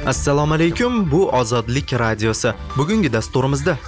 Assalomu alaykum, bu Ozodlik radiosi. Bugungi dasturimizda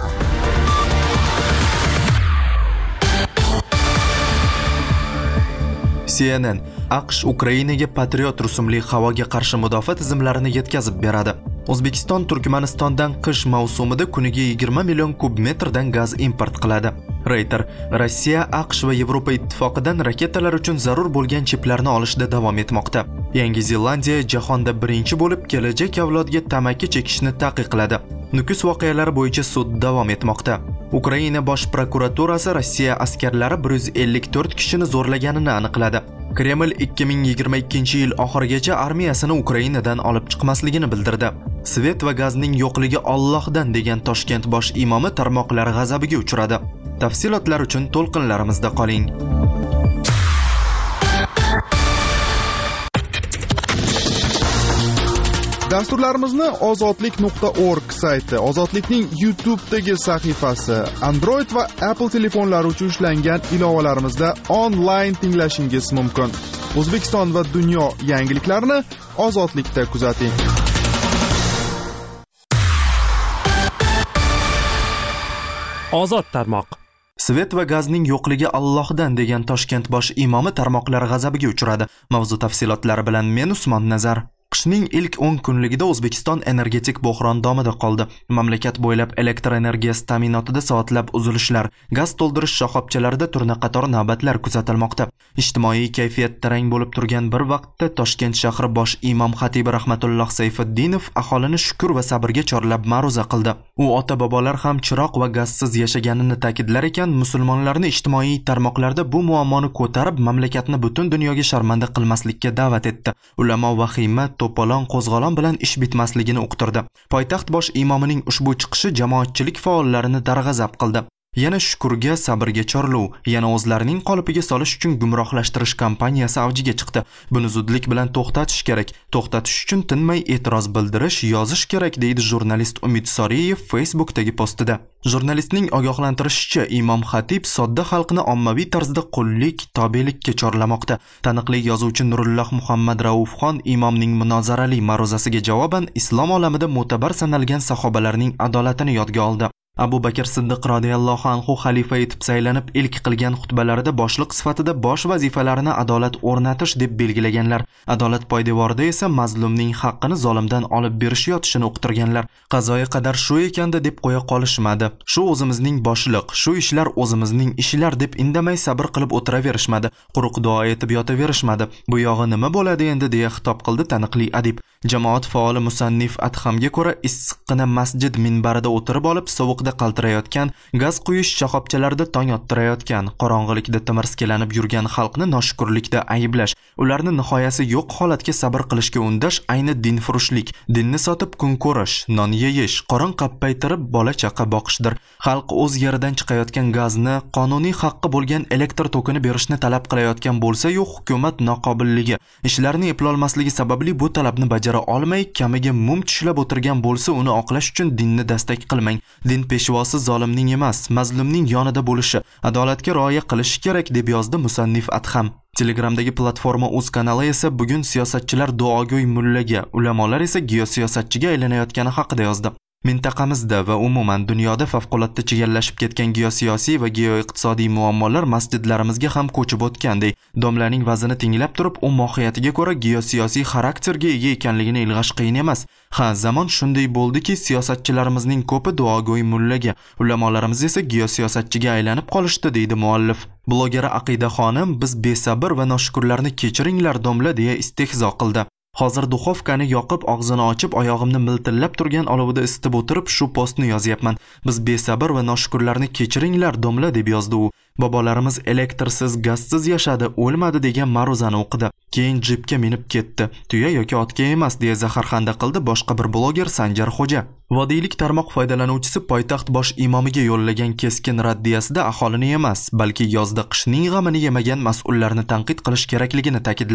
CNN AQSh Ukrainaga Patriot rusumli havoga qarshi mudofaa tizimlarini yetkazib beradi. O'zbekiston Turkmanistondan qish mavsumida kuniga 20 million kub metrdan gaz import qiladi. Reuters Rossiya, AQSh va Yevropa ittifoqidan raketalar uchun zarur bo'lgan chiplarni olishda davom etmoqda. Yangi Zelandiya jahonda birinchi bo'lib kelajak avlodga tamaki chekishni taqiqladi. Nukus voqealari bo'yicha sud davom etmoqda. Ukraina bosh prokuraturasi Rossiya askarlari 154 kishini zo'rlaganini aniqladi. Kreml 2022-yil oxirigacha armiyasini Ukrainadan olib chiqmasligini bildirdi. Svet va gazning yo'qligi Allohdan degan Toshkent bosh imomi tarmoqlar g'azabiga uchradi. Tafsilotlar uchun to'lqinlarimizda qoling. Dasturlarimizni ozodlik.org sayti, Ozodlikning YouTube'dagi sahifasi, Android va Apple telefonlari uchun ishlangan ilovalarimizda onlayn tinglashingiz mumkin. O'zbekiston va dunyo yangiliklarini Ozodlikda kuzating. Ozod tarmoq. Svet va gazning yo'qligi Allohdan degan Toshkent bosh imomi tarmoqlar g'azabiga uchradi. Mavzu tafsilotlari bilan men Usmon Nazar. Qishning ilk 10 kunligida O'zbekiston energetik bo'hron domida qoldi. Mamlakat bo'ylab elektr energiyasi ta'minotida soatlab uzilishlar, gaz to'ldirish shoxobchalarida turna qator navbatlar kuzatilmoqda. Ijtimoiy kayfiyat tarang bo'lib turgan bir vaqtda Toshkent shahri bosh imom xatibi Rahmatulloh Sayfiddinov aholini shukr va sabrga chorlab ma'ruza qildi. U ota-bobolar ham chiroq va gazsiz yashaganini ta'kidlar ekan, musulmonlarni ijtimoiy tarmoqlarda bu muammoni ko'tarib, mamlakatni butun dunyoga sharmanda qilmaslikka da'vat etdi. Ulamo vahima to'polon qo'zg'olon bilan ish bitmasligini uqtirdi. Poytaxt bosh imomining ushbu chiqishi jamoatchilik faollarini darg'azab qildi. Yana shukurga, sabrga chorlov, yana o'zlarining qolipiga solish uchun gumrohlashtirish kampaniyasi avjiga chiqdi. Buni zudlik bilan to'xtatish kerak. To'xtatish uchun tinmay e'tiroz bildirish, yozish kerak, deydi jurnalist Umid Soriyev Facebook'dagi postida. Jurnalistning ogohlantirishicha, imom xatib sodda xalqni ommaviy tarzda qullik, tobelikka chorlamoqda. Taniqli yozuvchi Nurulloh Muhammad Raufxon imomning munozarali ma'ruzasiga javoban islom olamida mo'tabar sanalgan sahobalarning adolatini yodga oldi. Abu Bakr Siddiq radhiyallohu anhu xalifa etib saylanib ilk qilgan xutbalarida boshliq sifatida bosh vazifalarini adolat o'rnatish deb belgilaganlar. Adolat poydevorida esa mazlumning haqqini zolimdan olib berish yotishini uqtirganlar. Qazoyi qadar shu ekanda deb qo'ya qolishmadi. Shu o'zimizning boshliq, shu ishlar o'zimizning ishlar deb indamay sabr qilib o'tiraverishmadi. Quruq duo etib yotaverishmadi. Bu yog'i nima bo'ladi endi deya xitob qildi taniqli adib. Jamoat faoli musannif Adhamga ko'ra issiqqina masjid minbarida o'tirib olib sovuqda qaltirayotgan, gaz quyish shoxobchalarida tong ottirayotgan, qorong'ilikda timirskilanib yurgan xalqni noshukrlikda ayblash, ularni nihoyasi yo'q holatga sabr qilishga undash ayni dinfurushlik, dinni sotib kun ko'rish, non yeyish, qorin qappaytirib bola chaqa boqishdir. Xalq o'z yeridan chiqayotgan gazni, qonuniy haqqi bo'lgan elektr tokini berishni talab qilayotgan bo'lsa-yu, hukumat noqobilligi, ishlarni eplolmasligi sababli bu talabni bajara olmay, kamiga mum tishlab o'tirgan bo'lsa, uni oqlash uchun dinni dastak qilmang. Din peshvosi zolimning emas, mazlumning yonida bo'lishi, adolatga rioya qilish kerak, deb yozdi musannif Adham. Telegramdagi platforma o'z kanali esa bugun siyosatchilar duogo'y mullaga, ulamolar esa geosiyosatchiga aylanayotgani haqida yozdi. Mintaqamizda va umuman dunyoda favqulodda chigallashib ketgan geosiyosiy va geoiqtisodiy muammolar masjidlarimizga ham ko'chib o'tgandek. Domlaning vazini tinglab turib, u mohiyatiga ko'ra geosiyosiy xarakterga ega ekanligini ilg'ash qiyin emas. Zamon shunday bo'ldiki, siyosatchilarimizning ko'pi duogo'y mullaga, ulamolarimiz esa geosiyosatchiga aylanib qolishdi, deydi muallif. Blogeri Aqida xonim biz besabr va noshukurlarni kechiringlar domla deya istehzo qildi. Hozir duxovkani yoqib, og'zini ochib, oyog'imni miltillab turgan olovida isitib o'tirib shu postni yozyapman. Biz besabr va noshukurlarni kechiringlar domla deb yozdi u. Bobolarimiz elektrsiz, gazsiz yashadi, o'lmadi degan ma'ruzani o'qidi. Keyin jipga minib ketdi. Tuya yoki otga emas deya zaharxanda qildi boshqa bir bloger Sanjar Xo'ja. Vodiylik tarmoq foydalanuvchisi poytaxt bosh imomiga yo'llagan keskin raddiyasida aholini emas, balki yozda qishning g'amini yemagan mas'ullarni tanqid qilish kerakligini ta'kidladi.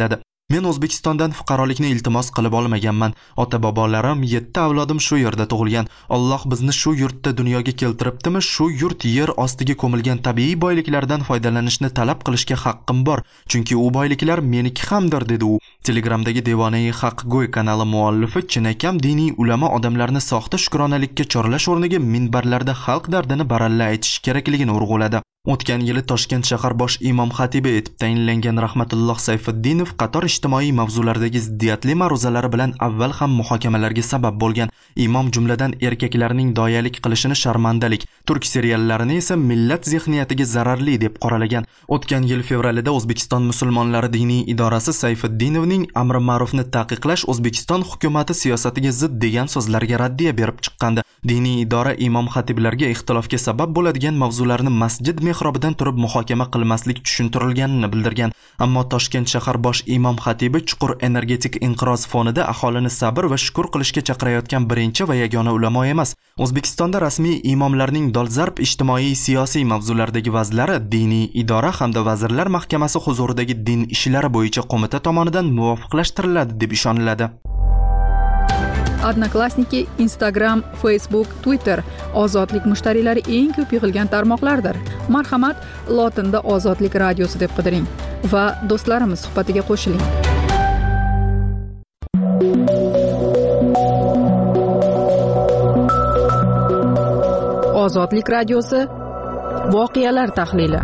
Men O'zbekistondan fuqarolikni iltimos qilib olmaganman. Ota-bobolarim 7 avlodim shu yerda tug'ilgan. Alloh bizni shu yurtda dunyoga keltiribdimi? Shu yurt yer ostiga ko'milgan tabiiy boyliklardan foydalanishni talab qilishga haqqim bor. Chunki u boyliklar meniki hamdir, dedi u. Telegramdagi Devonai Haq Go'y kanali muallifi chinakam diniy ulamo odamlarni soxta shukronalikka chorlash o'rniga minbarlarda xalq dardini baralla aytish kerakligini urg'uladi. O'tgan yili Toshkent shahar bosh imom xatibi etib tayinlangan Rahmatulloh Sayfiddinov qator ijtimoiy mavzulardagi ziddiyatli ma'ruzalari bilan avval ham muhokamalarga sabab bo'lgan. Imom jumladan erkaklarning doyalik qilishini sharmandalik, turk seriallarini esa millat zehniyatiga zararli deb qoralagan. O'tgan yil fevralida O'zbekiston musulmonlari diniy idorasi Sayfiddinovning amri ma'rufni taqiqlash O'zbekiston hukumatı siyosatiga zid degan so'zlarga raddiya berib chiqqandi. Diniy idora imom xatiblarga ixtilofga sabab bo'ladigan mavzularni masjid mehrobidan turib muhokama qilmaslik tushuntirilganini bildirgan. Ammo Toshkent shahar bosh imom xatibi chuqur energetik inqiroz fonida aholini sabr va shukr qilishga chaqirayotgan birinchi va yagona ulamo emas. O'zbekistonda rasmiy imomlarning dolzarb ijtimoiy siyosiy mavzulardagi vazlari diniy idora hamda vazirlar mahkamasi huzuridagi din ishlari bo'yicha qo'mita tomonidan muvofiqlashtiriladi deb ishoniladi. Odnoklassniki, Instagram, Facebook, Twitter ozodlik mushtariylari eng ko'p yig'ilgan tarmoqlardir. Marhamat, lotinda Ozodlik radiosi deb qidiring va do'stlarimiz suhbatiga qo'shiling. Ozodlik radiosi voqealar tahlili.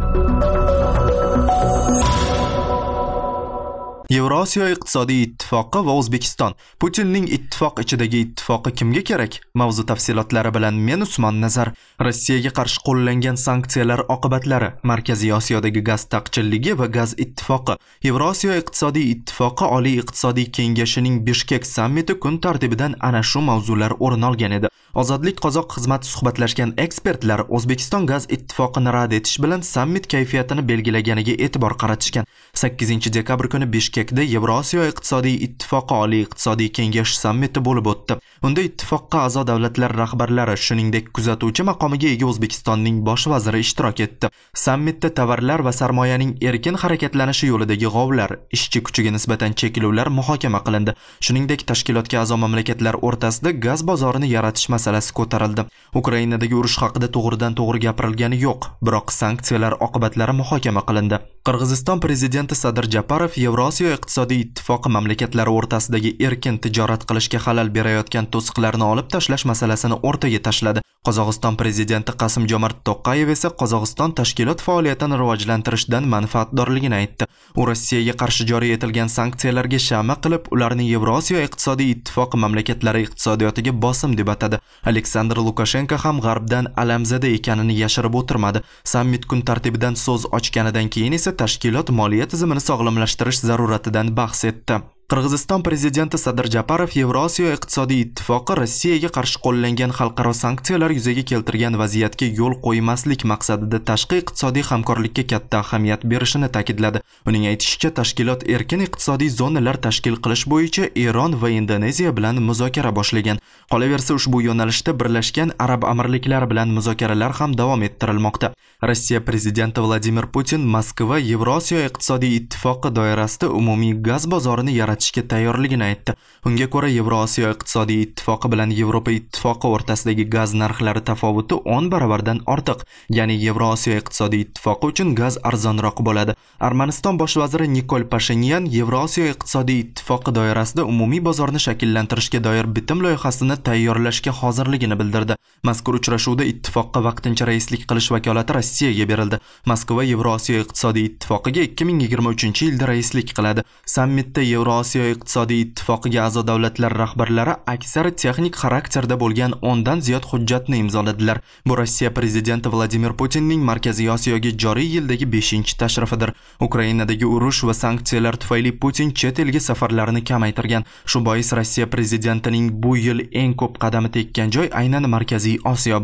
Yevrosiyo iqtisodiy ittifoqi va O'zbekiston. Putinning ittifoq ichidagi ittifoqi kimga kerak? Mavzu tafsilotlari bilan men Usmon Nazar. Rossiyaga qarshi qo'llangan sanksiyalar oqibatlari, Markaziy Osiyodagi gaz taqchilligi va gaz ittifoqi. Yevrosiyo iqtisodiy ittifoqi Oliy iqtisodiy kengashining Bishkek sammiti kun tartibidan ana shu mavzular o'rin olgan edi. Ozodlik qozoq xizmati suhbatlashgan ekspertlar O'zbekiston gaz ittifoqini rad etish bilan sammit kayfiyatini belgilaganiga e'tibor qaratishgan. 8-dekabr kuni Bishkekda Yevrosiyo iqtisodiy ittifoqi Oliy iqtisodiy kengash sammiti bo'lib o'tdi. Unda ittifoqqa a'zo davlatlar rahbarlari, shuningdek kuzatuvchi maqomiga ega O'zbekistonning bosh vaziri ishtirok etdi. Sammitda tovarlar va sarmoyaning erkin harakatlanishi yo'lidagi g'ovlar, ishchi kuchiga nisbatan cheklovlar muhokama qilindi. Shuningdek, tashkilotga a'zo mamlakatlar o'rtasida gaz bozorini yaratish masalasi ko'tarildi. Ukrainadagi urush haqida to'g'ridan-to'g'ri gapirilgani yo'q, biroq sanksiyalar oqibatlari muhokama qilindi. Qirg'iziston prezidenti Sadir Japarov Yevrosiyo iqtisodiy ittifoqi mamlakatlari o'rtasidagi erkin tijorat qilishga xalal berayotgan to'siqlarni olib tashlash masalasini o'rtaga tashladi. Qozog'iston prezidenti Qasim-Jomart To'qayev esa Qozog'iston tashkilot faoliyatini rivojlantirishdan manfaatdorligini aytdi. U Rossiyaga qarshi joriy etilgan sanksiyalarga shama qilib, ularni Yevrosiyo iqtisodiy ittifoqi mamlakatlari iqtisodiyotiga bosim deb atadi. Aleksandr Lukashenko ham g'arbdan alamzada ekanini yashirib o'tirmadi. Sammit kun tartibidan so'z ochganidan keyin esa tashkilot moliya tizimini sog'lomlashtirish zaruratidan bahs etdi. Qirg'iziston prezidenti Sadir Japarov Yevrosiyo iqtisodiy ittifoqi Rossiyaga qarshi qo'llangan xalqaro sanksiyalar yuzaga keltirgan vaziyatga yo'l qo'ymaslik maqsadida tashqi iqtisodiy hamkorlikka katta ahamiyat berishini ta'kidladi. Uning aytishicha, tashkilot erkin iqtisodiy zonalar tashkil qilish bo'yicha Eron va Indoneziya bilan muzokara boshlagan. Qolaversa, ushbu yo'nalishda Birlashgan Arab Amirliklari bilan muzokaralar ham davom ettirilmoqda. Rossiya prezidenti Vladimir Putin Moskva Yevrosiyo iqtisodiy ittifoqi doirasida umumiy gaz bozorini yaratishga tayyorligini aytdi. Unga ko'ra, Yevrosiyo iqtisodiy ittifoqi bilan Yevropa ittifoqi o'rtasidagi gaz narxlari tafovuti 10 baravardan ortiq, ya'ni Yevrosiyo iqtisodiy ittifoqi uchun gaz arzonroq bo'ladi. Armaniston bosh vaziri Nikol Pashinyan Yevrosiyo iqtisodiy ittifoqi doirasida umumiy bozorni shakllantirishga doir bitim loyihasini tayyorlashga hozirligini bildirdi. Mazkur uchrashuvda ittifoqqa vaqtincha raislik qilish vakolati Rossiyaga berildi. Moskva Yevrosiyo iqtisodiy ittifoqiga 2023-yilda raislik qiladi. Sammitda Yevrosiyo iqtisodiy ittifoqiga a'zo davlatlar rahbarlari aksari texnik xarakterda bo'lgan 10 dan ziyod hujjatni imzoladilar. Bu Rossiya prezidenti Vladimir Putinning Markaziy Osiyoga joriy yildagi 5-tashrifidir. Ukrainadagi urush va sanksiyalar tufayli Putin chet elga safarlarini kamaytirgan. Shu bois Rossiya prezidentining bu yil eng ko'p qadami tekkan joy aynan Markaziy Osiyo bo'ldi.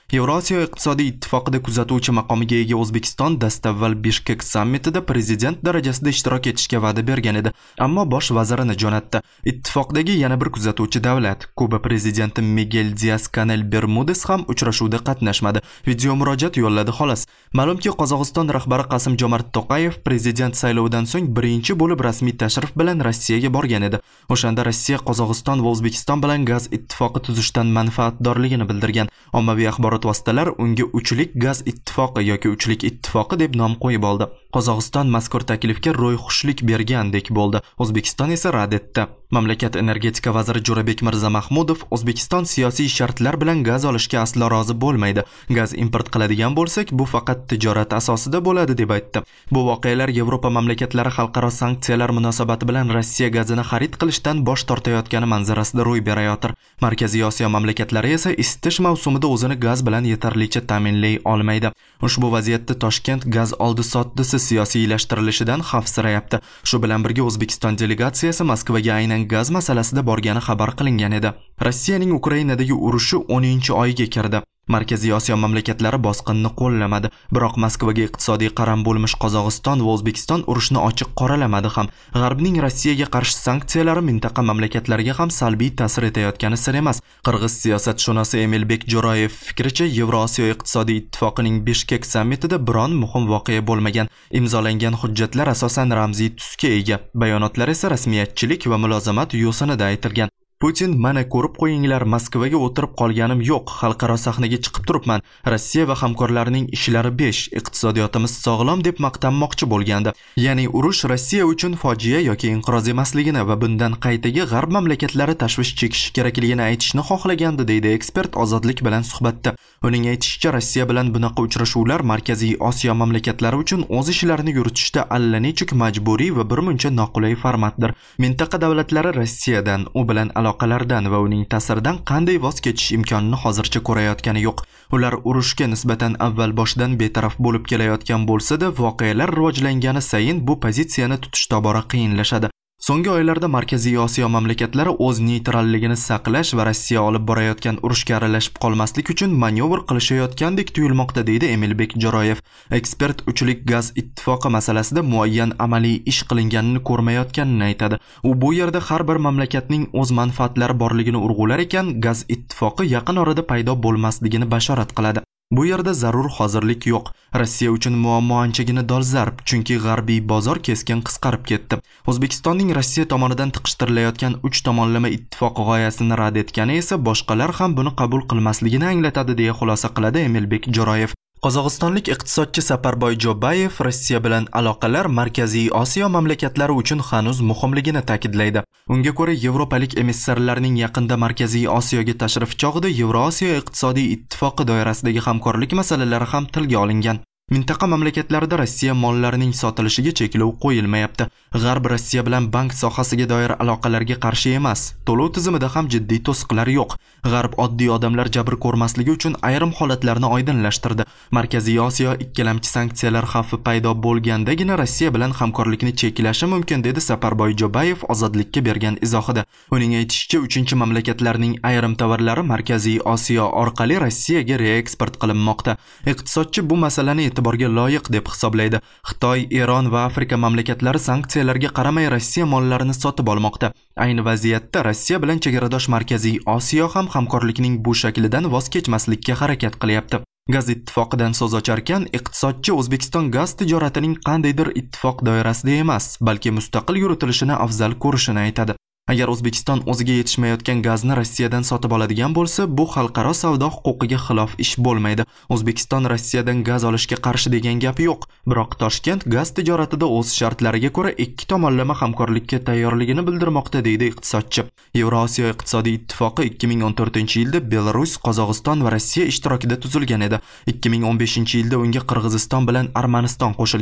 Yevrosiyo iqtisodiy ittifoqida kuzatuvchi maqomiga ega O'zbekiston dastavval Bishkek sammitida prezident darajasida ishtirok etishga va'da bergan edi, ammo bosh vazirini jo'natdi. Ittifoqdagi yana bir kuzatuvchi davlat, Kuba prezidenti Miguel Diaz-Canel Bermudez ham uchrashuvda qatnashmadi. Video murojaat yo'lladi xolos. Ma'lumki, Qozog'iston rahbari Qasim-Jomart To'qayev prezident saylovidan so'ng birinchi bo'lib rasmiy tashrif bilan Rossiyaga borgan edi. O'shanda Rossiya Qozog'iston va O'zbekiston bilan gaz ittifoqi tuzishdan manfaatdorligini bildirgan. Ommaviy axborot vositalar unga uchlik gaz ittifoqi yoki uchlik ittifoqi deb nom qo'yib oldi. Qozog'iston mazkur taklifga ro'yxushlik bergandek bo'ldi. O'zbekiston esa rad etdi. Mamlakat energetika vaziri Jo'rabek Mirzamahmudov O'zbekiston siyosiy shartlar bilan gaz olishga aslo rozi bo'lmaydi. Gaz import qiladigan bo'lsak, bu faqat tijorat asosida bo'ladi deb aytdi. Bu voqealar Yevropa mamlakatlari xalqaro sanksiyalar munosabati bilan Rossiya gazini xarid qilishdan bosh tortayotgani manzarasida ro'y berayotir. Markaziy Osiyo mamlakatlari esa isitish mavsumida o'zini gaz bilan yetarlicha ta'minlay olmaydi. Ushbu vaziyatda Toshkent gaz oldi-sotdisi siyosiylashtirilishidan xavfsirayapti. Shu bilan birga O'zbekiston delegatsiyasi Moskvaga aynan gaz masalasida borgani xabar qilingan edi. Rossiyaning Ukrainadagi urushi 10-oyiga kirdi. Markaziy Osiyo mamlakatlari bosqinni qo'llamadi, biroq Moskvaga iqtisodiy qaram bo'lmish Qozog'iston va O'zbekiston urushni ochiq qoralamadi ham. G'arbning Rossiyaga qarshi sanksiyalari mintaqa mamlakatlariga ham salbiy ta'sir etayotgani sir emas. Qirg'iz siyosatshunosi Emilbek Jo'royev fikricha, Yevrosiyo iqtisodiy ittifoqining Bishkek sammitida biron muhim voqea bo'lmagan. Imzolangan hujjatlar asosan ramziy tusga ega, bayonotlar esa rasmiyatchilik va mulozamat yo'sinida aytilgan. Putin, mana ko'rib qo'yinglar, Moskvaga o'tirib qolganim yo'q, xalqaro sahnaga chiqib turibman. Rossiya va hamkorlarining ishlari 5, iqtisodiyotimiz sog'lom deb maqtanmoqchi bo'lgandi. Ya'ni urush Rossiya uchun fojia yoki inqiroz emasligini va bundan qaytaga g'arb mamlakatlari tashvish chekishi kerakligini aytishni xohlagandi, deydi ekspert Ozodlik bilan suhbatda. Uning aytishicha, Rossiya bilan bunaqa uchrashuvlar Markaziy Osiyo mamlakatlari uchun o'z ishlarini yuritishda allanechuk majburiy va birmuncha noqulay formatdir. Mintaqa davlatlari Rossiyadan, u bilan aloqalardan va uning ta'siridan qanday voz kechish imkonini hozircha ko'rayotgani yo'q. Ular urushga nisbatan avval boshdan betaraf bo'lib kelayotgan bo'lsa-da, voqealar rivojlangani sayin bu pozitsiyani tutish tobora qiyinlashadi. So'nggi oylarda Markaziy Osiyo mamlakatlari o'z neytralligini saqlash va Rossiya olib borayotgan urushga aralashib qolmaslik uchun manyovr qilishayotgandek tuyulmoqda, deydi Emilbek Jo'royev. Ekspert uchlik gaz ittifoqi masalasida muayyan amaliy ish qilinganini ko'rmayotganini aytadi. U bu yerda har bir mamlakatning o'z manfaatlari borligini urg'ular ekan, gaz ittifoqi yaqin orada paydo bo'lmasligini bashorat qiladi. Bu yerda zarur hozirlik yo'q. Rossiya uchun muammo anchagina dolzarb, chunki g'arbiy bozor keskin qisqarib ketdi. O'zbekistonning Rossiya tomonidan tiqishtirilayotgan 3 tomonlama ittifoq g'oyasini rad etgani esa boshqalar ham buni qabul qilmasligini anglatadi, deya xulosa qiladi Emilbek Jo'royev. Qozog'istonlik iqtisodchi Saparboy Jo'bayev Rossiya bilan aloqalar Markaziy Osiyo mamlakatlari uchun hanuz muhimligini ta'kidlaydi. Unga ko'ra, yevropalik emissarlarning yaqinda Markaziy Osiyoga tashrif chog'ida Yevrosiyo iqtisodiy ittifoqi doirasidagi hamkorlik masalalari ham tilga olingan. Mintaqa mamlakatlarida Rossiya mollarining sotilishiga cheklov qo'yilmayapti. G'arb Rossiya bilan bank sohasiga doir aloqalarga qarshi emas. To'lov tizimida ham jiddiy to'siqlar yo'q. G'arb oddiy odamlar jabr ko'rmasligi uchun ayrim holatlarni oydinlashtirdi. Markaziy Osiyo ikkilamchi sanksiyalar xavfi paydo bo'lgandagina Rossiya bilan hamkorlikni cheklashi mumkin, dedi Saparboy Jo'bayev Ozodlikka bergan izohida. Uning aytishicha, 3-mamlakatlarning ayrim tovarlari Markaziy Osiyo orqali Rossiyaga reeksport qilinmoqda. Iqtisodchi bu masalani e'tiborga loyiq deb hisoblaydi. Xitoy, Eron va Afrika mamlakatlari sanksiyalarga qaramay Rossiya mollarini sotib olmoqda. Ayni vaziyatda Rossiya bilan chegaradosh Markaziy Osiyo ham hamkorlikning bu shaklidan voz kechmaslikka harakat qilyapti. Gaz ittifoqidan so'z ocharkan, iqtisodchi O'zbekiston gaz tijoratining qandaydir ittifoq doirasida emas, balki mustaqil yuritilishini afzal ko'rishini aytadi. Agar O'zbekiston o'ziga yetishmayotgan gazni Rossiyadan sotib oladigan bo'lsa, bu xalqaro savdo huquqiga xilof ish bo'lmaydi. O'zbekiston Rossiyadan gaz olishga qarshi degan gap yo'q. Biroq Toshkent gaz tijoratida o'z shartlariga ko'ra 2 tomonlama hamkorlikka tayyorligini bildirmoqda, deydi iqtisodchi. Yevrosiyo iqtisodiy ittifoqi 2014-yilda Belarus, Qozog'iston va Rossiya ishtirokida tuzilgan edi. 2015-yilda unga Qirg'iziston bilan Armaniston qo'shilgan.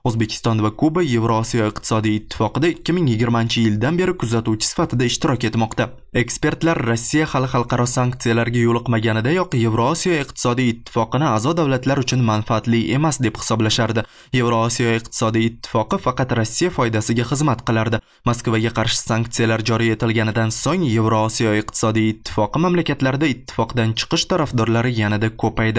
O'zbekiston va Kuba Yevrosiyo iqtisodiy ittifoqida 2020-yildan beri kuzatuvchi sifatida ishtirok etmoqda. Ekspertlar Rossiya hali xalqaro sanksiyalarga yo'liqmaganidayoq Yevrosiyo iqtisodiy ittifoqini a'zo davlatlar uchun manfaatli emas deb hisoblashardi. Yevrosiyo iqtisodiy ittifoqi faqat Rossiya foydasiga xizmat qilardi. Moskvaga qarshi sanksiyalar joriy etilganidan so'ng Yevrosiyo iqtisodiy ittifoqi mamlakatlarida ittifoqdan chiqish tarafdorlari yanada ko'paydi.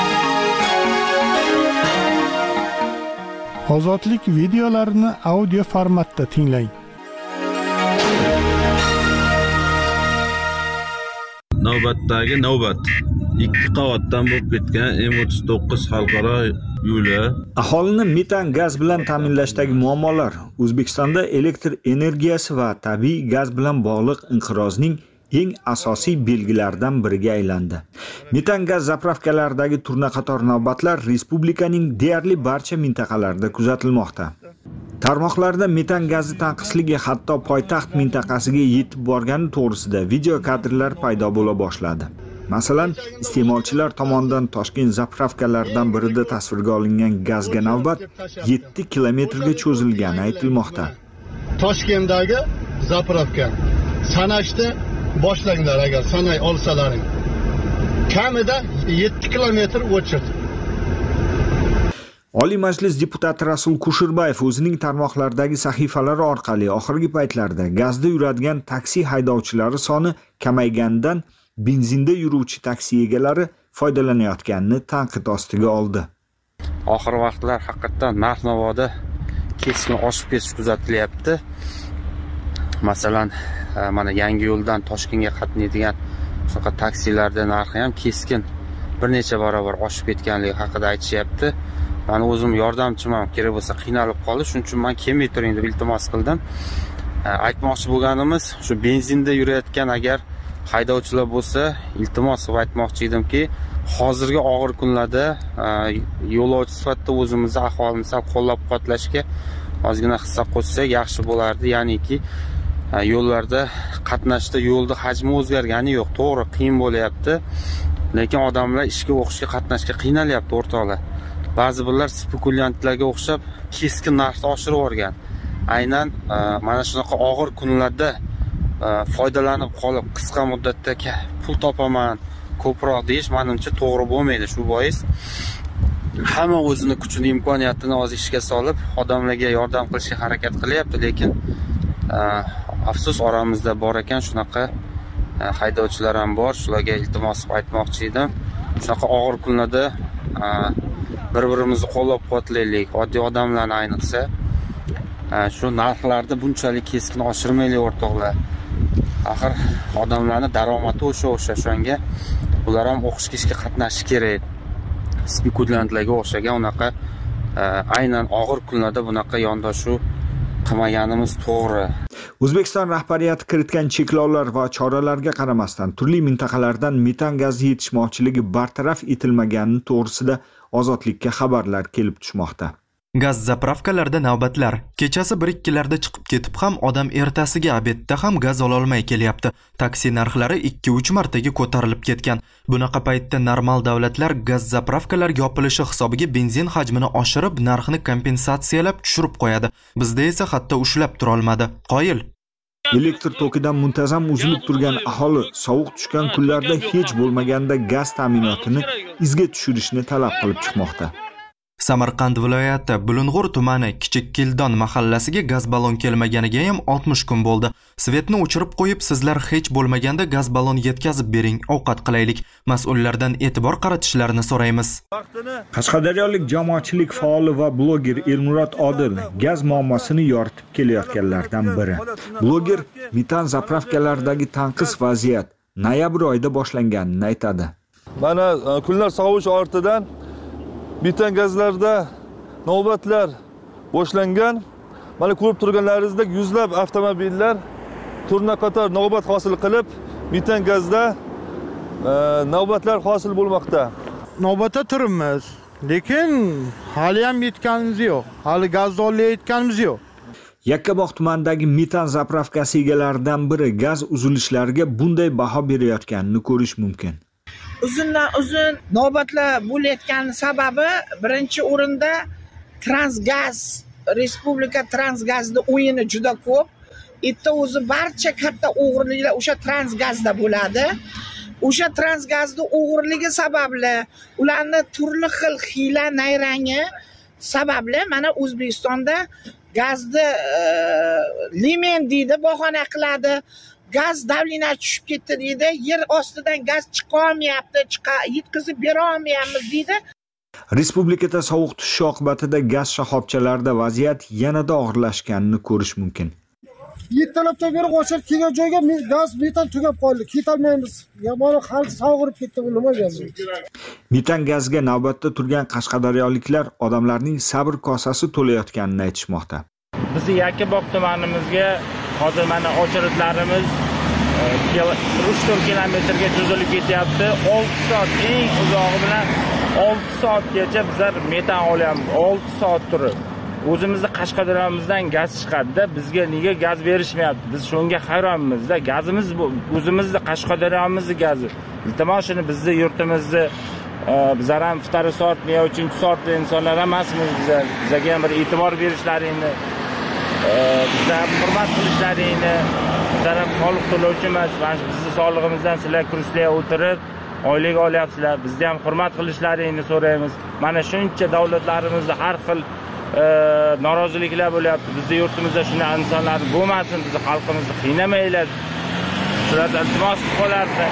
Ozodlik videolarini audio formatda tinglang. Navbatdagi navbat. 2 qavatdan bo'lib ketgan M39 xalqaro yo'li. Aholini metan gaz bilan ta'minlashdagi muammolar O'zbekistonda elektr energiyasi va tabiiy gaz bilan bog'liq inqirozning eng asosiy belgilaridan biriga aylandi. Metan gaz zapravkalaridagi turnaqator navbatlar respublikaning deyarli barcha mintaqalarida kuzatilmoqda. Tarmoqlarda metan gazi tanqisligi hatto poytaxt mintaqasiga yetib borgani to'g'risida video kadrlar paydo bo'la boshladi. Masalan, iste'molchilar tomonidan Toshkent zapravkalaridan birida tasvirga olingan gazga navbat 7 kilometrga cho'zilgani aytilmoqda. Toshkentdagi zapravka sanashni boshlanglar agar sanay olsalaring. Kamida 7 kilometr o'chir. Oliy Majlis deputati Rasul Kushirbayev o'zining tarmoqlardagi sahifalari orqali oxirgi paytlarda gazda yuradigan taksi haydovchilari soni kamayganidan benzinda yuruvchi taksi egalari foydalanayotganini tanqid ostiga oldi. Oxir vaqtlar haqiqatan narx-navoda keskin oshib ketish kuzatilyapti. Masalan, mana yangi yo'ldan Toshkentga qatnaydigan shunaqa taksilarda narxi ham keskin bir necha barobar oshib ketganligi haqida aytishyapti. Men o'zim yordamchiman, kerak bo'lsa qiynalib qoldi, shuning uchun men kelmay turing deb iltimos qildim. Aytmoqchi bo'lganimiz, shu benzinda yurayotgan agar haydovchilar bo'lsa, iltimos qilib aytmoqchi edimki, hozirgi og'ir kunlarda yo'lovchi sifatida o'zimizni aholimizni qo'llab-quvvatlashga ozgina hissa qo'shsak yaxshi bo'lardi. Ya'niki yo'llarda qatnashda yo'lda hajmi o'zgargani yo'q, to'g'ri qiyin bo'layapti. Lekin odamlar ishga o'qishga qatnashga qiynalyapti o'rtoqlar. Ba'zi birlar spekulyantlarga o'xshab keskin narxni oshirib yuborgan. Aynan mana shunaqa og'ir kunlarda foydalanib qolib qisqa muddatda pul topaman, ko'proq deyish menimcha to'g'ri bo'lmaydi. Shu bois hamma o'zini kuchini, imkoniyatini o'z ishga solib, odamlarga yordam qilishga harakat qilyapti, lekin afsus oramizda bor ekan shunaqa haydovchilar ham bor. Shularga iltimos qilib aytmoqchi edim. Shunaqa og'ir kunlarda bir-birimizni qo'llab-quvvatlaylik, oddiy odamlarni ayniqsa. Shu narxlarni bunchalik keskin oshirmaylik o'rtoqlar. Axir odamlarning daromadi o'sha shunga ular ham o'qishga ishga qatnashishi kerak. Spekulyantlarga o'xshagan unaqa aynan og'ir kunlarda bunaqa yondashuv qilmaganimiz to'g'ri. O'zbekiston rahbariyati kiritgan cheklovlar va choralarga qaramasdan turli mintaqalardan metan gazi yetishmovchiligi bartaraf etilmagani to'g'risida Ozodlikka xabarlar kelib tushmoqda. Gaz zapravkalarda navbatlar. Kechasi 1-2larda chiqib ketib ham odam ertasiga obedda ham gaz ola olmay kelyapti. Taksi narxlari 2-3 martaga ko'tarilib ketgan. Bunaqa paytda normal davlatlar gaz zapravkalar yopilishi hisobiga benzin hajmini oshirib, narxni kompensatsiyalab tushirib qo'yadi. Bizda esa hatto ushlab tura olmadi. Qoyil. Elektr tokidan muntazam uzilib turgan aholi sovuq tushgan kunlarda hech bo'lmaganda gaz ta'minotini izga tushirishni talab qilib chiqmoqda. Samarqand viloyati Bulung'ur tumani Kichik Kildon mahallasiga gaz ballon kelmaganiga ham 60 kun bo'ldi. Svetni o'chirib qo'yib, sizlar hech bo'lmaganda gaz ballon yetkazib bering, ovqat qilaylik. Mas'ullardan e'tibor qaratishlarini so'raymiz. Qashqadaryolik jamoatchilik faoli va bloger Elmurod Odil gaz muammosini yoritib kelayotganlardan biri. Bloger metan zapravkalaridagi tanqis vaziyat noyabr oyida boshlanganini aytadi. Mana kunlar sovish ortidan metan gazlarda navbatlar boshlangan. Mana ko'rib turganlaringizdek yuzlab avtomobillar turnaqator navbat hosil qilib, metan gazda navbatlar hosil bo'lmoqda. Navbatda turibmiz, lekin hali ham yetganimiz yo'q. Hali gazni olayotganimiz yo'q. Yakkabog' tumanidagi metan zapravkasi egalaridan biri gaz uzilishlariga bunday baho berayotganini ko'rish mumkin. Uzundan uzun navbatlar bo'layotgan sababi birinchi o'rinda Transgaz, Respublika Transgazning o'yini juda ko'p. Bitta o'zi barcha katta o'g'irliklar o'sha Transgazda bo'ladi. O'sha Transgazning o'g'irligi sababli, ularni turli xil hiyla nayrangi sababli mana O'zbekistonda gazni limen deydi, bahona qiladi. Gaz davlina tushib ketdi deydi. Yer ostidan gaz chiqa olmayapti, yetkazib bera olmayapmiz deydi. Respublikada sovuq tushishi oqibatida gaz shoxobchalarida vaziyat yanada og'irlashganini ko'rish mumkin. 7 talabdan beri qo'shib kelgan joyga gaz metan tugab qoldi. Ketolmaymiz. Yomon xalq sog'irib ketdi, bu nima gaz? Metan gazga navbatda turgan qashqadaryoliklar odamlarning sabr kosasi to'layotganini aytishmoqda. Bizni Yakkabog' tumanimizga hozir mana o'chiritlarimiz 3-4 kilometrga cho'zilib ketyapti. 6 soat eng uzog'i bilan 6 soatgacha bizlar metan olyapmiz. 6 soat turib. O'zimizni Qashqadaryomizdan gaz chiqadi-da, bizga nega gaz berishmayapti? Biz shunga hayronmizda. Gazimiz bu o'zimizni Qashqadaryomizning gazi. Iltimos shuni bizni yurtimizni bizlar ham iftari soatmi yo 3-soatli insonlar emasmiz. Bizga ham bir e'tibor berishlaringni, bizlar hurmat qilishlaringni, bizlar ham soliq to'lovchimiz. Mana shu bizni soliqimizdan sizlar kurslay o'tirib oylik olyapsizlar. Bizni ham hurmat qilishlaringni so'raymiz. Mana shuncha davlatlarimizda har xil noroziliklar bo'lyapti. Bizning yurtimizda shunday insonlar bo'lmasin, bizni xalqimizni qiynamanglar. Shularga iltimos qo'lardi.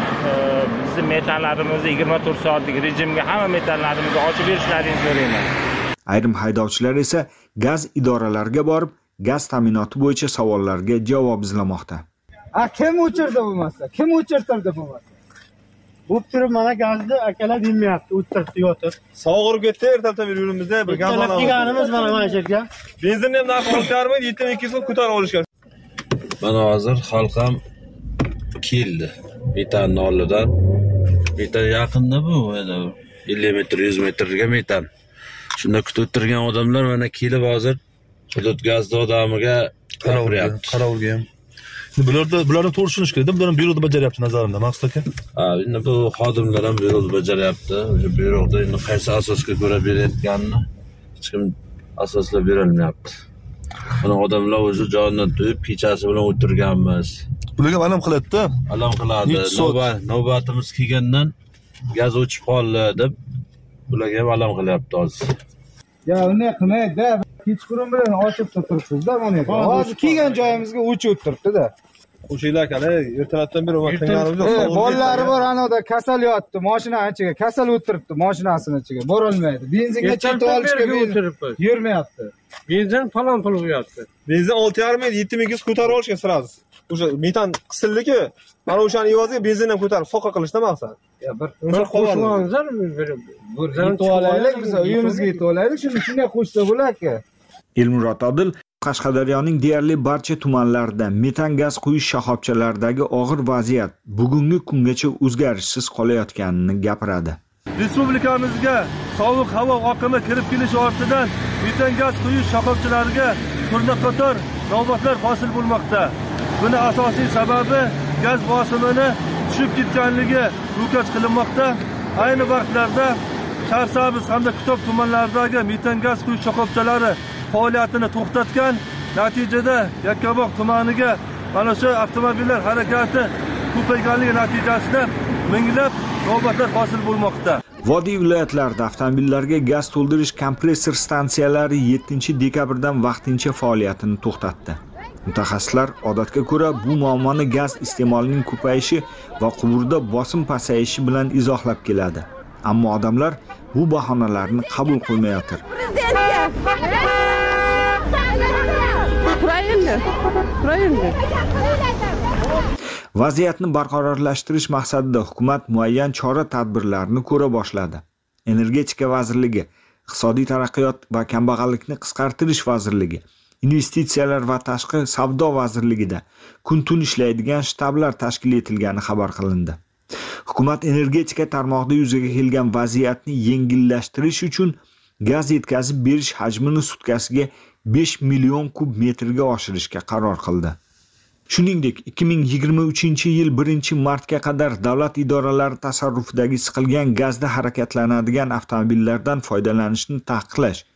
Bizni metanlarimizni 24 soatlik rejimga hamma metanlarimizni ochib berishlarini so'rayman. Ayrim haydovchilar esa gaz idoralariga borib, gaz ta'minoti bo'yicha savollarga javob izlamoqda. Kim o'chirdi bo'lmasa? Kim o'chirtirdi bo'lmasa? Bo'p turib mana gazni akalar bilmayapti, o'tiribdi yotib. Sog'irib ketdi, ertalabdan beri yo'limizda bir gaz olamiz. Kelganimiz mana yerga. Benzinni ham narxi 6,5-7,200 so'm ko'tarib olishgan. Mana hozir xalq ham keldi. Metanni oldidan. Metan yaqinda bu, 50 metr, 100 metrga metan. Shunda kutib o'tirgan odamlar mana kelib hozir hudud gazni odamiga qaravryapti. Qaravurgan. Bularni to'g'ri tushunish kerak. Bularni byuroda bajaryapti nazarimda, Maqsud aka. Endi bu xodimlar ham byuroda bajaryapti. O'sha byuroda endi qaysi asosga ko'ra berayotganini hech kim asoslab berolmayapti. Mana odamlar o'zi jonidan to'yib kechasi bilan o'tirganmiz. Bularga alam qiladi-da. Alam qiladi. Navbatimiz kelgandan gaz o'chib qoldi deb bularga ham alam qilyapti hozir. Ya unday qilmaydi-da. Kechqurun bilan ochib turibsiz-da mana. Hozir kelgan joyimizga o'chib o'tiribdi-da. O'shaylar akala, ertalabdan beri o'tirganimiz yo'q. Bolalari bor, anoda kasal yotdi, mashina ichiga, kasal o'tiribdi, mashinasini ichiga, bora olmaydi. Benzinga chetib olishga yurmayapti. Benzin falon pul bo'lyapti. Benzin 6,5-7,200 ko'tarib olishgan sirasiz. O'sha metan qisildiki, mana o'shani evaziga benzin ham ko'tarib soqqa qilishda maqsad. Ya bir qo'shmoqlar yetib olaylik, biz uyimizga yetib olaylik, shunday qo'shsa bo'lar-ku. Elmurod Odil Qashqadaryoning deyarli barcha tumanlarida metan gaz quyish shoxobchalaridagi og'ir vaziyat bugungi kungacha o'zgarishsiz qolayotganini gapiradi. Respublikamizga sovuq havo oqimi kirib kelishi ortidan metan gaz quyish shoxobchalariga turna-qator navbatlar hosil bo'lmoqda. Buni asosiy sababi gaz bosimini tushib ketganligi ro'kach qilinmoqda. Ayni vaqtlarda Sharsabz hamda Kitob tumanlaridagi metan gaz quyish shoxobchalari faoliyatini to'xtatgan, natijada Yakkabog' tumaniga mana shu avtomobillar harakati ko'payganligi natijasida minglab navbatlar hosil bo'lmoqda. Vodiy viloyatlarida avtomobillarga gaz to'ldirish kompressor stansiyalari 7-dekabrdan vaqtincha faoliyatini to'xtatdi. Mutaxassislar odatga ko'ra bu muammoni gaz iste'molining ko'payishi va quburda bosim pasayishi bilan izohlab keladi. Ammo odamlar bu bahonalarni qabul qilmayotir. Vaziyatni barqarorlashtirish maqsadida hukumat muayyan chora-tadbirlarni ko'ra boshladi. Energetika vazirligi, Iqtisodiy taraqqiyot va kambag'allikni qisqartirish vazirligi, Investitsiyalar va tashqi savdo vazirligida kun-tun ishlaydigan shtablar tashkil etilgani xabar qilindi. Hukumat energetika tarmog'ida yuzaga kelgan vaziyatni yengillashtirish uchun gaz yetkazib berish hajmini sutkasiga 5 million kub metrga oshirishga qaror qildi. Shuningdek, 2023-yil 1-martga qadar davlat idoralari tasarrufidagi siqilgan gazda harakatlanadigan avtomobillardan foydalanishni taqiqlash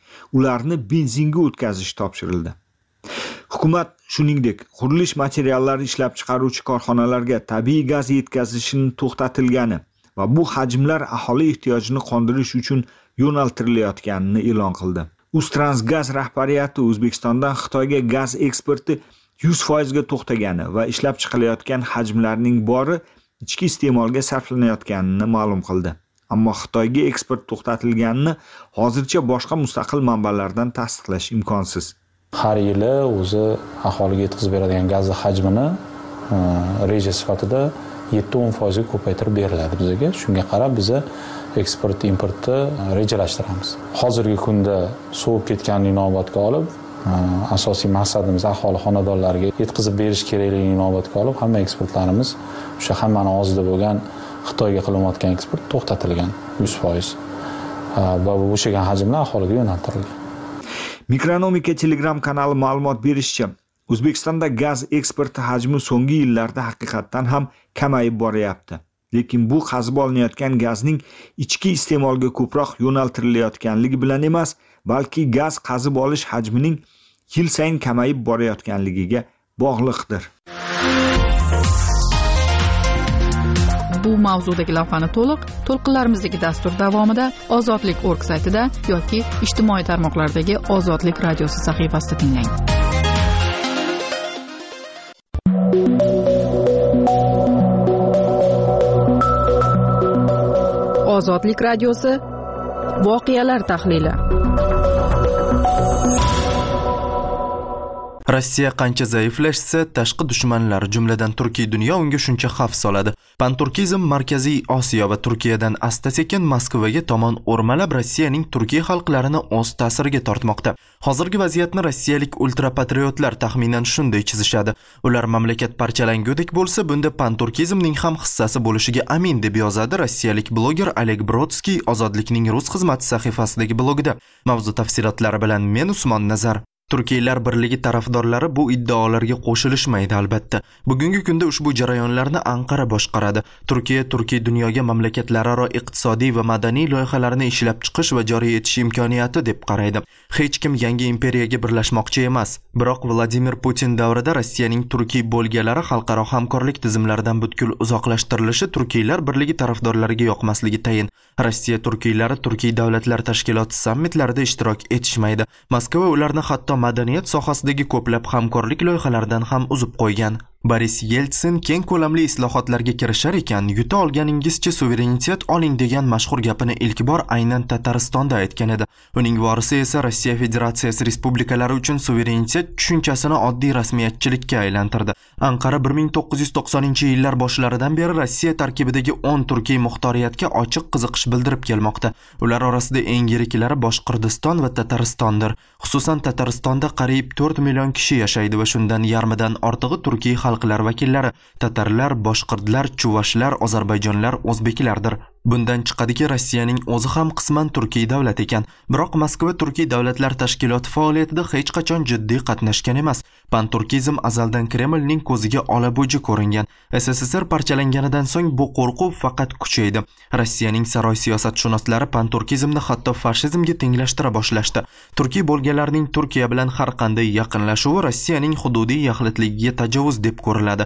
ularni benzinga o'tkazish topshirildi. Hukumat shuningdek, qurilish materiallari ishlab chiqaruvchi korxonalarga tabiiy gaz yetkazishini to'xtatilgani va bu hajmlar aholi ehtiyojini qondirish uchun yo'naltirilayotganini e'lon qildi. Uztransgaz rahbariyati O'zbekistondan Xitoyga gaz eksporti 100% ga to'xtagani va ishlab chiqilayotgan hajmlarning bori ichki iste'molga sarflanayotganini ma'lum qildi. Ammo Xitoyga eksport to'xtatilganini hozircha boshqa mustaqil manbalardan tasdiqlash imkonsiz. Har yili o'zi aholiga yetkazib beradigan gaz hajmini reja sifatida 7-10% ga ko'paytirib beriladi bizga. Shunga qarab biz eksport importni rejalashtiramiz. Hozirgi kunda sovib ketganini inobatga olib, asosiy maqsadimiz aholi xonadonlariga yetkazib berish kerakligini inobatga olib, hamma eksportlarimiz o'sha hammani og'zida bo'lgan Xitoyga qilinayotgan eksport to'xtatilgan 100%. Va bu bo'shagan hajmlar aholiga yo'naltirilgan. Mikronomika Telegram kanali ma'lumot berishicha, O'zbekistonda gaz eksporti hajmi so'nggi yillarda haqiqatdan ham kamayib boryapti. Lekin bu qazib olinayotgan gazning ichki iste'molga ko'proq yo'naltirilayotganligi bilan emas, balki gaz qazib olish hajmining yil sayin kamayib borayotganligiga bog'liqdir. Bu mavzudagi lavhani to'lqinlarimizdagi dastur davomida Ozodlik.org saytida yoki ijtimoiy tarmoqlardagi Ozodlik radiosi sahifasida tinglang. Ozodlik radiosi voqealar tahlili. Rossiya qancha zaiflashsa, tashqi dushmanlar, jumladan Turkiy dunyo unga shuncha xavf soladi. Panturkizm Markaziy Osiyo va Turkiyadan asta-sekin Moskvaga tomon o'rmalab, Rossiyaning Turkiy xalqlarini o'z ta'siriga tortmoqda. Hozirgi vaziyatni rossiyalik ultrapatriotlar taxminan shunday chizishadi. Ular mamlakat parchalangudek bo'lsa, bunda panturkizmning ham hissasi bo'lishiga amin deb yozadi rossiyalik bloger Oleg Brodskiy Ozodlikning rus xizmati sahifasidagi blogida. Mavzu tafsilotlari bilan men Usmon Nazar. Turkiylar birligi tarafdorlari bu iddaolarga qo'shilishmaydi albatta. Bugungi kunda ushbu jarayonlarni Anqara boshqaradi. Turkiya Turkiy dunyoga mamlakatlararo iqtisodiy va madaniy loyihalarni ishlab chiqish va joriy etish imkoniyati deb qaraydi. Hech kim yangi imperiyaga birlashmoqchi emas. Biroq Vladimir Putin davrida Rossiyaning Turkiy bo'lgalari xalqaro hamkorlik tizimlaridan butkul uzoqlashtirilishi Turkiylar birligi tarafdorlariga yoqmasligi tayin. Rossiya turkiylari Turkiy davlatlar tashkiloti sammitlarida ishtirok etishmaydi. Moskva ularni hatto madaniyat sohasidagi ko'plab hamkorlik loyihalaridan ham uzib qo'ygan. Boris Yeltsin keng ko'lamli islohotlarga kirishar ekan, yuta olganingizcha suverenitet oling degan mashhur gapini ilk bor aynan Tataristonda aytgan edi. Uning vorisi esa Rossiya Federatsiyasi respublikalari uchun suverenitet tushunchasini oddiy rasmiyatchilikka aylantirdi. Anqara 1990-yillar boshlaridan beri Rossiya tarkibidagi 10 Turkiy muxtoriyatga ochiq qiziqish bildirib kelmoqda. Ular orasida eng yiriklari Boshqirdiston va Tataristondir. Xususan Tataristonda qariyb 4 million kishi yashaydi va shundan yarmidan ortig'i Turkiy xalqlar vakillari, tatarlar, boshqirdlar, chuvashlar, ozarbayjonlar, o'zbeklardir. Bundan chiqadiki, Rossiyaning o'zi ham qisman Turkiy davlat ekan. Biroq Moskva Turkiy davlatlar tashkiloti faoliyatida hech qachon jiddiy qatnashgan emas. Panturkizm azaldan Kremlning ko'ziga olabuji ko'ringan. SSSR parchalanganidan so'ng bu qo'rquv faqat kuchaydi. Rossiyaning saroy siyosatshunoslari panturkizmni hatto fashizmga tenglashtira boshlashdi. Turkiy bo'lganlarning Turkiya bilan har qanday yaqinlashuvi Rossiyaning hududiy yaxlitligiga tajovuz deb ko'riladi.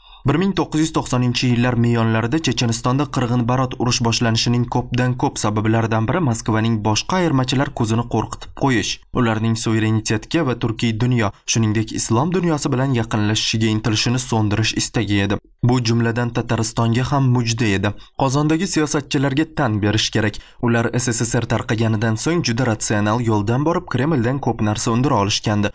1990-yillar miyonlarida Chechenistonda qirg'in-barot urush boshlanishining ko'pdan ko'p sabablaridan biri Moskvaning boshqa ayirmachilar ko'zini qo'rqitib qo'yish, ularning suverenitetga va Turkiy dunyo, shuningdek islom dunyosi bilan yaqinlashishiga intilishini so'ndirish istagi edi. Bu jumladan Tataristonga ham mujda edi. Qozondagi siyosatchilarga tan berish kerak. Ular SSSR tarqaganidan so'ng juda ratsional yo'ldan borib Kremldan ko'p narsa undira olishgandi.